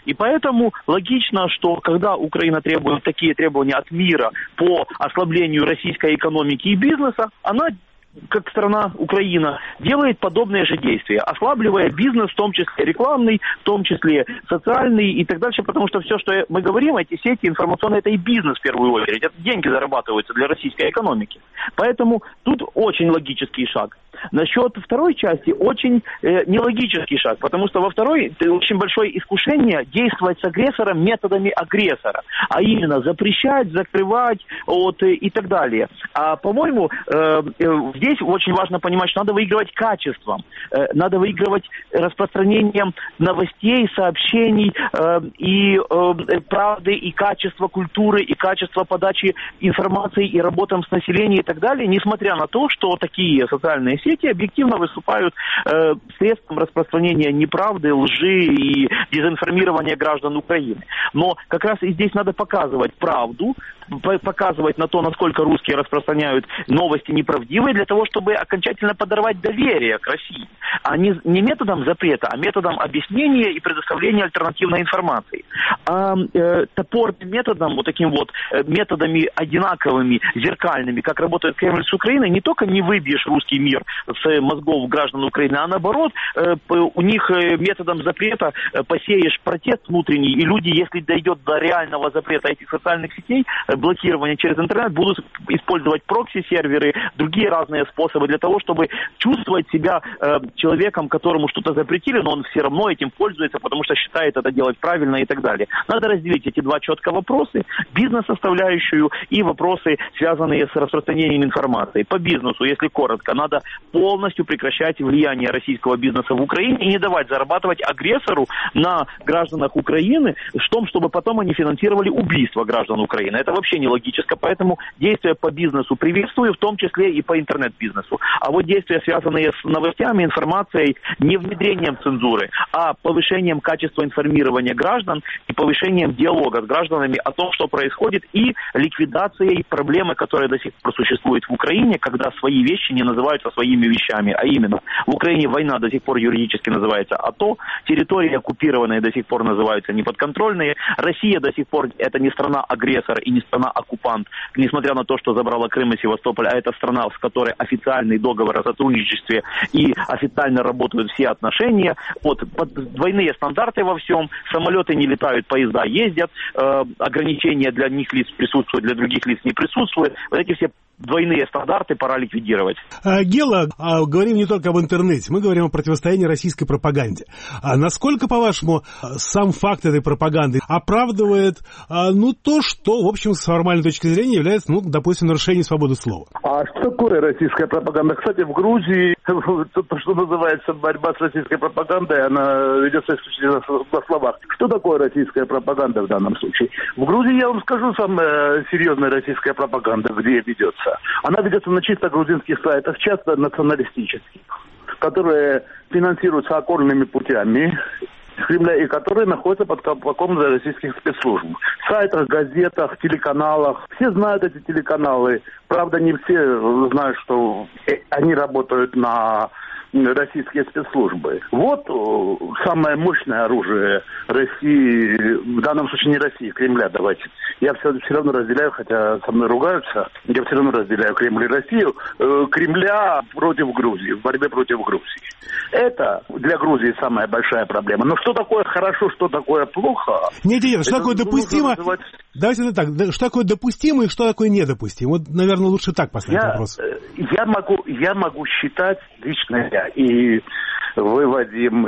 И поэтому логично, что когда Украина требует такие требования от мира по ослаблению российской экономики и бизнеса, она, как страна Украина, делает подобные же действия, ослабливая бизнес, в том числе рекламный, в том числе социальный и так дальше, потому что все, что мы говорим, эти сети информационные, это и бизнес в первую очередь, это деньги зарабатываются для российской экономики. Поэтому тут очень логический шаг. Насчет второй части очень э, нелогический шаг, потому что во второй очень большое искушение действовать с агрессором методами агрессора, а именно запрещать, закрывать вот, и так далее. А по-моему, э, э, здесь очень важно понимать, что надо выигрывать качеством, э, надо выигрывать распространением новостей, сообщений э, и э, правды, и качества культуры, и качества подачи информации, и работам с населением и так далее, несмотря на то, что такие социальные сети объективно выступают э, средством распространения неправды, лжи и дезинформирования граждан Украины. Но как раз и здесь надо показывать правду, показывать на то, насколько русские распространяют новости неправдивые, для того, чтобы окончательно подорвать доверие к России. А не, не методом запрета, а методом объяснения и предоставления альтернативной информации. А э, топорным методом, вот таким вот, э, методами одинаковыми, зеркальными, как работает Кремль с Украиной, не только не выбьешь русский мир с мозгов граждан Украины, а наоборот, э, у них э, методом запрета э, посеешь протест внутренний, и люди, если дойдет до реального запрета этих социальных сетей, э, блокирования через интернет, будут использовать прокси-серверы, другие разные способы для того, чтобы чувствовать себя э, человеком, которому что-то запретили, но он все равно этим пользуется, потому что считает это делать правильно и так далее. Надо разделить эти два четко вопросы, бизнес-составляющую и вопросы, связанные с распространением информации. По бизнесу, если коротко, надо полностью прекращать влияние российского бизнеса в Украине и не давать зарабатывать агрессору на гражданах Украины в том, чтобы потом они финансировали убийство граждан Украины. Это вообще нелогично, поэтому действия по бизнесу приветствую, в том числе и по интернет-бизнесу. А вот действия, связанные с новостями, информацией, не внедрением цензуры, а повышением качества информирования граждан и повышением диалога с гражданами о том, что происходит, и ликвидацией проблемы, которая до сих пор существует в Украине, когда свои вещи не называются своими вещами, а именно в Украине война до сих пор юридически называется АТО, территории оккупированные до сих пор называются неподконтрольные, Россия до сих пор это не страна-агрессор и не страна-оккупант, несмотря на то, что забрала Крым и Севастополь, а это страна, с которой официальный договор о сотрудничестве и официально работают все отношения, вот, двойные стандарты во всем, самолеты не летают, поезда ездят, э, ограничения для одних лиц присутствуют, для других лиц не присутствуют, вот эти все двойные стандарты пора ликвидировать. А, Гела, а, говорим не только об интернете, мы говорим о противостоянии российской пропаганде. А насколько, по-вашему, сам факт этой пропаганды оправдывает а, ну, то, что, в общем, с формальной точки зрения является, ну, допустим, нарушением свободы слова? А что такое российская пропаганда? Кстати, в Грузии, то, что называется борьба с российской пропагандой, она ведется исключительно на словах. Что такое российская пропаганда в данном случае? В Грузии, я вам скажу, самая серьезная российская пропаганда, где ведется. Она ведется на чисто грузинских сайтах, часто националистических, которые финансируются окольными путями Кремля и которые находятся под колпаком российских спецслужб. В сайтах, газетах, телеканалах. Все знают эти телеканалы. Правда, не все знают, что они работают на российские спецслужбы. Вот самое мощное оружие России, в данном случае не России, Кремля, давайте. Я все, все равно разделяю, хотя со мной ругаются, я все равно разделяю Кремль и Россию. Кремля против Грузии, в борьбе против Грузии. Это для Грузии самая большая проблема. Но что такое хорошо, что такое плохо? Нет, нет, что такое допустимо? Называть... Давайте это так. Что такое допустимо и что такое недопустимо? Вот, наверное, лучше так поставить я, вопрос. Я могу, я могу считать, лично я, и вы, Вадим,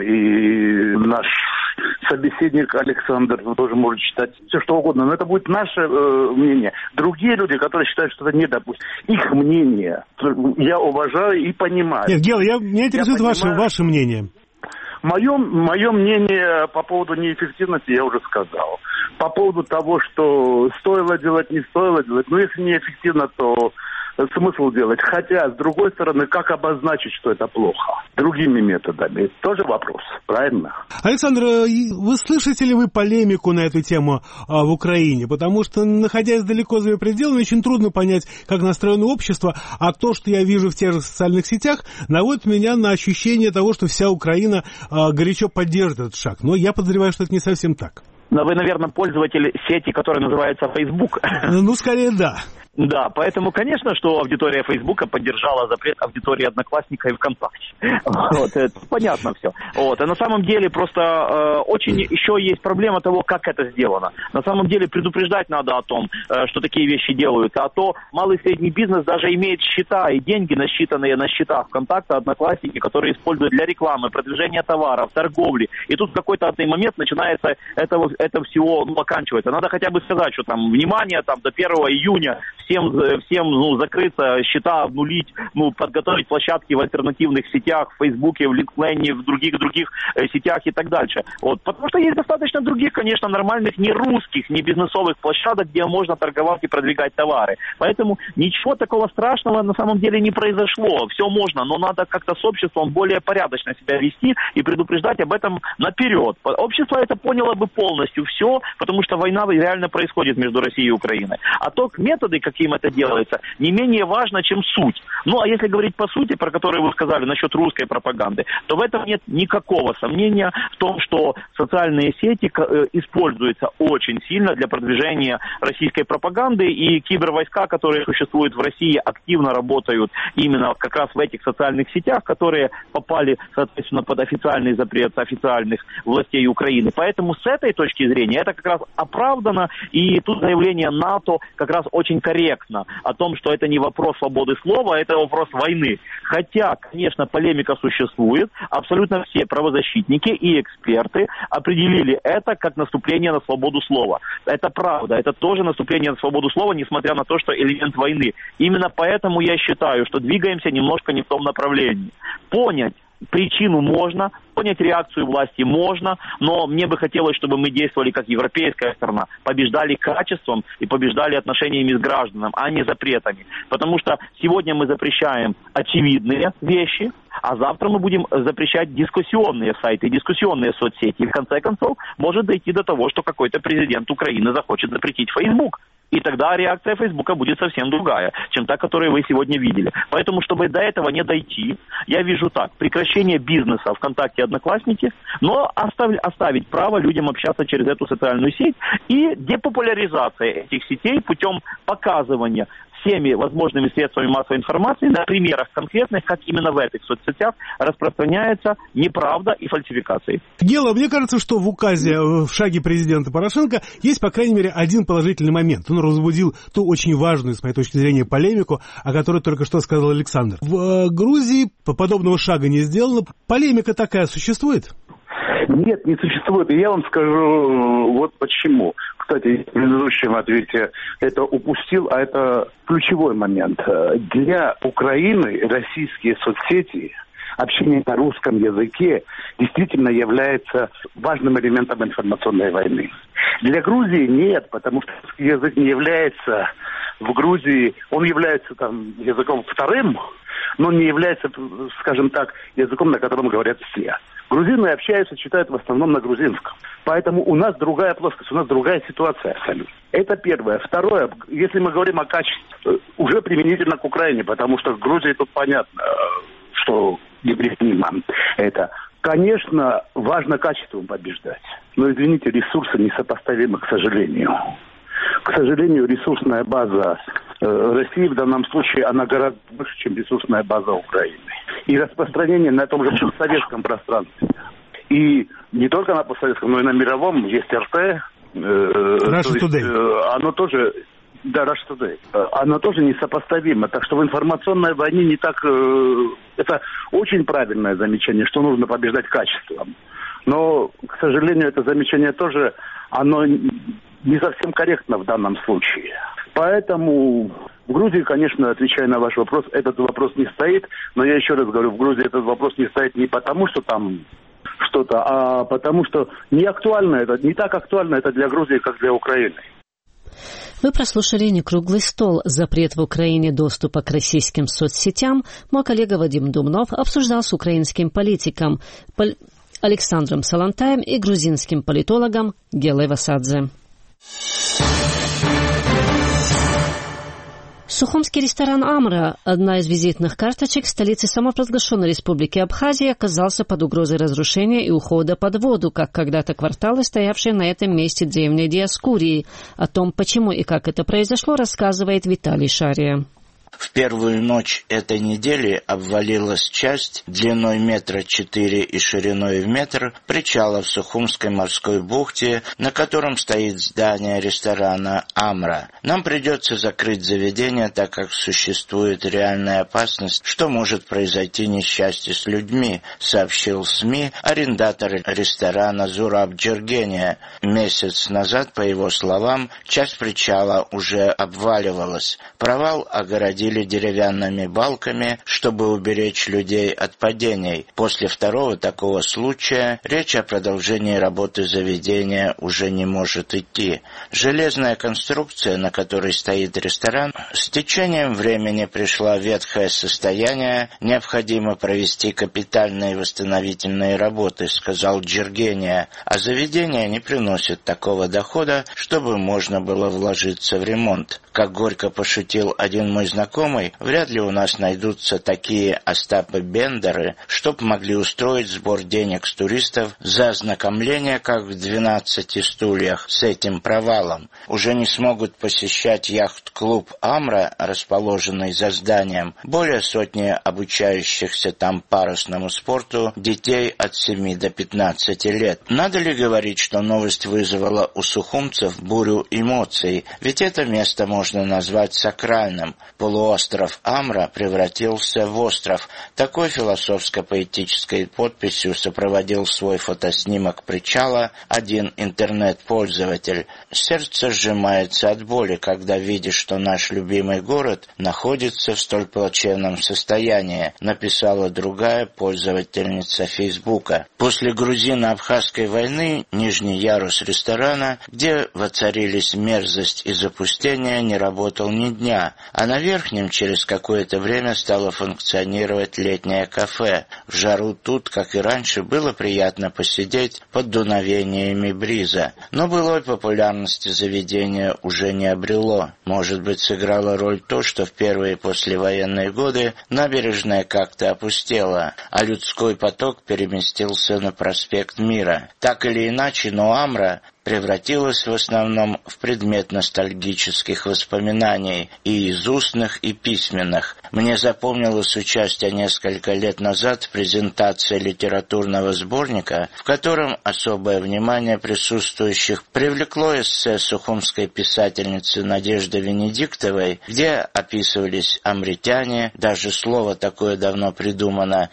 и наш собеседник Александр тоже может считать все, что угодно, но это будет наше э, мнение. Другие люди, которые считают, что это недопустимо, их мнение я уважаю и понимаю. Нет, Гел, я, меня интересует я ваше, понимаю... ваше мнение. Мое, мое мнение по поводу неэффективности я уже сказал. По поводу того, что стоило делать, не стоило делать, но если неэффективно, то смысл делать. Хотя, с другой стороны, как обозначить, что это плохо? Другими методами. Тоже вопрос, правильно? Александр, вы слышите ли вы полемику на эту тему а, в Украине? Потому что, находясь далеко за ее пределами, очень трудно понять, как настроено общество, а то, что я вижу в тех же социальных сетях, наводит меня на ощущение того, что вся Украина а, горячо поддерживает этот шаг. Но я подозреваю, что это не совсем так. Но вы, наверное, пользователь сети, которая называется Facebook. Ну, скорее, да. Да, поэтому, конечно, что аудитория Фейсбука поддержала запрет аудитории Одноклассника и ВКонтакте. Вот, это понятно все. Вот, а на самом деле просто э, очень еще есть проблема того, как это сделано. На самом деле предупреждать надо о том, э, что такие вещи делаются, а то малый и средний бизнес даже имеет счета и деньги, насчитанные на счетах ВКонтакте, Одноклассники, которые используют для рекламы, продвижения товаров, торговли. И тут в какой-то один момент начинается этого, это всего ну, оканчивается. Надо хотя бы сказать, что там, внимание, там до первого июня всем, всем ну, закрыться, счета обнулить, ну, подготовить площадки в альтернативных сетях, в Фейсбуке, в LinkedIn, в других других э, сетях и так дальше. Вот. Потому что есть достаточно других, конечно, нормальных, не русских, не бизнесовых площадок, где можно торговать и продвигать товары. Поэтому ничего такого страшного на самом деле не произошло. Все можно, но надо как-то с обществом более порядочно себя вести и предупреждать об этом наперед. Общество это поняло бы полностью все, потому что война реально происходит между Россией и Украиной. А то методы, каким это делается, не менее важно, чем суть. Ну, а если говорить по сути, про которую вы сказали, насчет русской пропаганды, то в этом нет никакого сомнения в том, что социальные сети используются очень сильно для продвижения российской пропаганды, и кибервойска, которые существуют в России, активно работают именно как раз в этих социальных сетях, которые попали, соответственно, под официальный запрет официальных властей Украины. Поэтому с этой точки зрения это как раз оправдано, и тут заявление НАТО как раз очень корректно о том, что это не вопрос свободы слова, это вопрос войны. Хотя, конечно, полемика существует, абсолютно все правозащитники и эксперты определили это как наступление на свободу слова. Это правда, это тоже наступление на свободу слова, несмотря на то, что элемент войны. Именно поэтому я считаю, что двигаемся немножко не в том направлении. Понять причину можно, понять реакцию власти можно, но мне бы хотелось, чтобы мы действовали как европейская страна, побеждали качеством и побеждали отношениями с гражданами, а не запретами. Потому что сегодня мы запрещаем очевидные вещи, а завтра мы будем запрещать дискуссионные сайты, дискуссионные соцсети. И в конце концов может дойти до того, что какой-то президент Украины захочет запретить Facebook. И тогда реакция Фейсбука будет совсем другая, чем та, которую вы сегодня видели. Поэтому, чтобы до этого не дойти, я вижу так: прекращение бизнеса ВКонтакте и Одноклассники, но оставить, оставить право людям общаться через эту социальную сеть и депопуляризация этих сетей путем показывания всеми возможными средствами массовой информации на примерах конкретных, как именно в этих соцсетях распространяется неправда и фальсификации. Гела, мне кажется, что в указе, в шаге президента Порошенко есть, по крайней мере, один положительный момент. Он разбудил ту очень важную, с моей точки зрения, полемику, о которой только что сказал Александр. В Грузии подобного шага не сделано. Полемика такая существует? Нет, не существует. И я вам скажу вот почему. Кстати, в предыдущем ответе это упустил, а это ключевой момент. Для Украины российские соцсети, общение на русском языке действительно является важным элементом информационной войны. Для Грузии нет, потому что русский язык не является в Грузии, он является там языком вторым, но не является, скажем так, языком, на котором говорят все. Грузины общаются, читают в основном на грузинском. Поэтому у нас другая плоскость, у нас другая ситуация абсолютно. Это первое. Второе, если мы говорим о качестве, уже применительно к Украине, потому что в Грузии тут понятно, что неприменимо это. Конечно, важно качеством побеждать. Но, извините, ресурсы несопоставимы, к сожалению. К сожалению, ресурсная база э, России в данном случае, она гораздо больше, чем ресурсная база Украины. И распространение на том же постсоветском пространстве. И не только на постсоветском, но и на мировом есть эр тэ. Э, Russia Today. Э, оно тоже... Да, Russia Today. Оно тоже несопоставимо. Так что в информационной войне не так... Э, это очень правильное замечание, что нужно побеждать качеством. Но, к сожалению, это замечание тоже, оно не совсем корректно в данном случае. Поэтому в Грузии, конечно, отвечая на ваш вопрос, этот вопрос не стоит. Но я еще раз говорю, в Грузии этот вопрос не стоит не потому, что там что-то, а потому что не актуально это, не так актуально это для Грузии, как для Украины. Вы прослушали «Не круглый стол. Запрет в Украине доступа к российским соцсетям». Мой коллега Вадим Думнов обсуждал с украинским политиком пол... Александром Салантаем и грузинским политологом Гелой Васадзе. Сухумский ресторан «Амра», одна из визитных карточек столицы самопровозглашенной республики Абхазия, оказался под угрозой разрушения и ухода под воду, как когда-то кварталы, стоявшие на этом месте древней Диоскурии. О том, почему и как это произошло, рассказывает Виталий Шария. В первую ночь этой недели обвалилась часть длиной метра четыре и шириной в метр причала в Сухумской морской бухте, на котором стоит здание ресторана «Амра». Нам придется закрыть заведение, так как существует реальная опасность, что может произойти несчастье с людьми, сообщил СМИ арендатор ресторана Зураб Джергения. Месяц назад, по его словам, часть причала уже обваливалась. Провал огородил деревянными балками, чтобы уберечь людей от падений. После второго такого случая речь о продолжении работы заведения уже не может идти. Железная конструкция, на которой стоит ресторан, с течением времени пришла в ветхое состояние, необходимо провести капитальные восстановительные работы, сказал Джергения, а заведение не приносит такого дохода, чтобы можно было вложиться в ремонт. Как горько пошутил один мой знакомый, вряд ли у нас найдутся такие Остапы Бендеры, чтоб могли устроить сбор денег с туристов за ознакомление, как в «двенадцати стульях», с этим провалом. Уже не смогут посещать яхт-клуб «Амра», расположенный за зданием, более сотни обучающихся там парусному спорту детей от семи до пятнадцати лет. Надо ли говорить, что новость вызвала у сухумцев бурю эмоций, ведь это место можно можно назвать сакральным. Полуостров Амра превратился в остров. Такой философско-поэтической подписью сопроводил свой фотоснимок причала один интернет-пользователь. Сердце сжимается от боли, когда видишь, что наш любимый город находится в столь плачевном состоянии, написала другая пользовательница Фейсбука. После грузино-абхазской войны нижний ярус ресторана, где воцарились мерзость и запустение, не работал ни дня, а на верхнем через какое-то время стало функционировать летнее кафе. В жару тут, как и раньше, было приятно посидеть под дуновениями бриза, но былой популярности заведение уже не обрело. Может быть, сыграло роль то, что в первые послевоенные годы набережная как-то опустела, а людской поток переместился на проспект Мира. Так или иначе, но Амра превратилась в основном в предмет ностальгических воспоминаний, и из устных, и письменных. Мне запомнилось участие несколько лет назад в презентации литературного сборника, в котором особое внимание присутствующих привлекло эссе сухумской писательницы Надежды Венедиктовой, где описывались амритяне, даже слово такое давно придумано,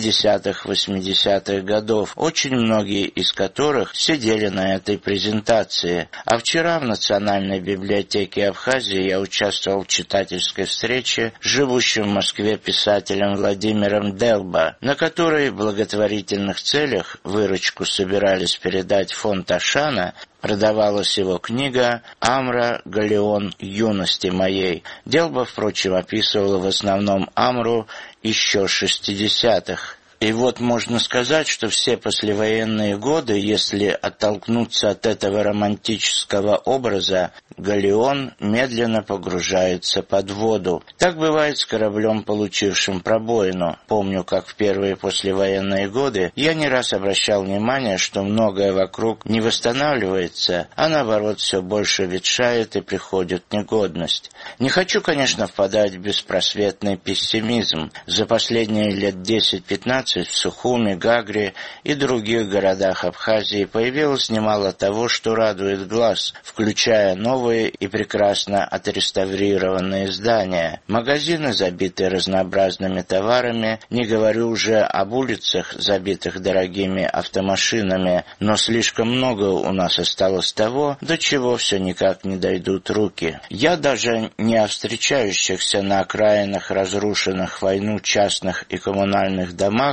семидесятых-восьмидесятых годов, очень многие из которых сидели на этой презентации. презентации. А вчера в Национальной библиотеке Абхазии я участвовал в читательской встрече с живущим в Москве писателем Владимиром Делба, на которой в благотворительных целях выручку собирались передать в фонд Ашана. Продавалась его книга «Амра. Галеон юности моей». Делба, впрочем, описывала в основном Амру еще шестидесятых. И вот можно сказать, что все послевоенные годы, если оттолкнуться от этого романтического образа, галеон медленно погружается под воду. Так бывает с кораблем, получившим пробоину. Помню, как в первые послевоенные годы я не раз обращал внимание, что многое вокруг не восстанавливается, а наоборот все больше ветшает и приходит в негодность. Не хочу, конечно, впадать в беспросветный пессимизм. За последние лет десять-пятнадцать в Сухуми, Гагре и других городах Абхазии появилось немало того, что радует глаз, включая новые и прекрасно отреставрированные здания. Магазины, забитые разнообразными товарами, не говорю уже об улицах, забитых дорогими автомашинами, но слишком много у нас осталось того, до чего все никак не дойдут руки. Я даже не о встречающихся на окраинах разрушенных войну частных и коммунальных домах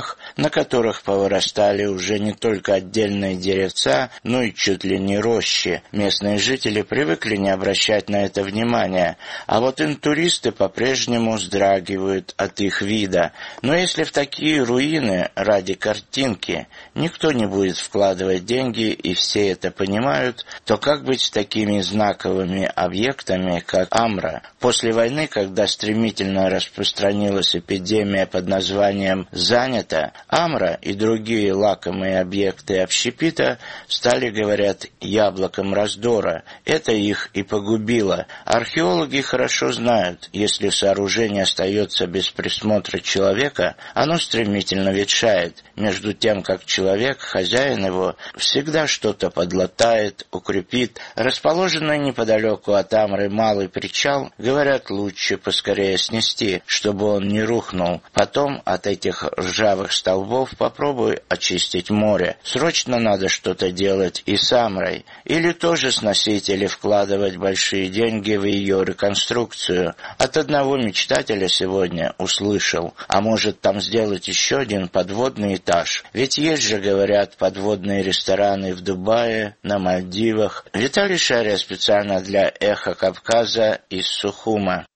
столбах, на которых повырастали уже не только отдельные деревца, но и чуть ли не рощи. Местные жители привыкли не обращать на это внимания, а вот интуристы по-прежнему вздрагивают от их вида. Но если в такие руины ради картинки никто не будет вкладывать деньги, и все это понимают, то как быть с такими знаковыми объектами, как Амра? После войны, когда стремительно распространилась эпидемия под названием «Занято», Амра и другие лакомые объекты общепита стали, говорят, яблоком раздора. Это их и погубило. Археологи хорошо знают, если сооружение остается без присмотра человека, оно стремительно ветшает, между тем, как человек, хозяин его, всегда что-то подлатает, укрепит. Расположенный неподалеку от Амры малый причал, говорят, лучше поскорее снести, чтобы он не рухнул. Потом от этих ржавых столбов попробуй очистить море. Срочно надо что-то делать и с Амрой. Или тоже сносить, или вкладывать большие деньги в ее реконструкцию. От одного мечтателя сегодня услышал, а может там сделать еще один подводный этаж. Ведь есть же, говорят, подводные рестораны в Дубае, на Мальдивах. Виталий Шария специально для «Эхо Кавказа» из Сухума.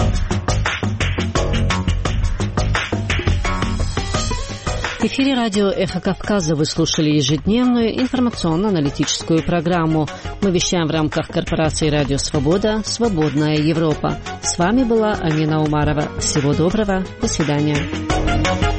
В эфире радио «Эхо Кавказа» вы слушали ежедневную информационно-аналитическую программу. Мы вещаем в рамках корпорации «Радио Свобода. Свободная Европа». С вами была Амина Умарова. Всего доброго. До свидания.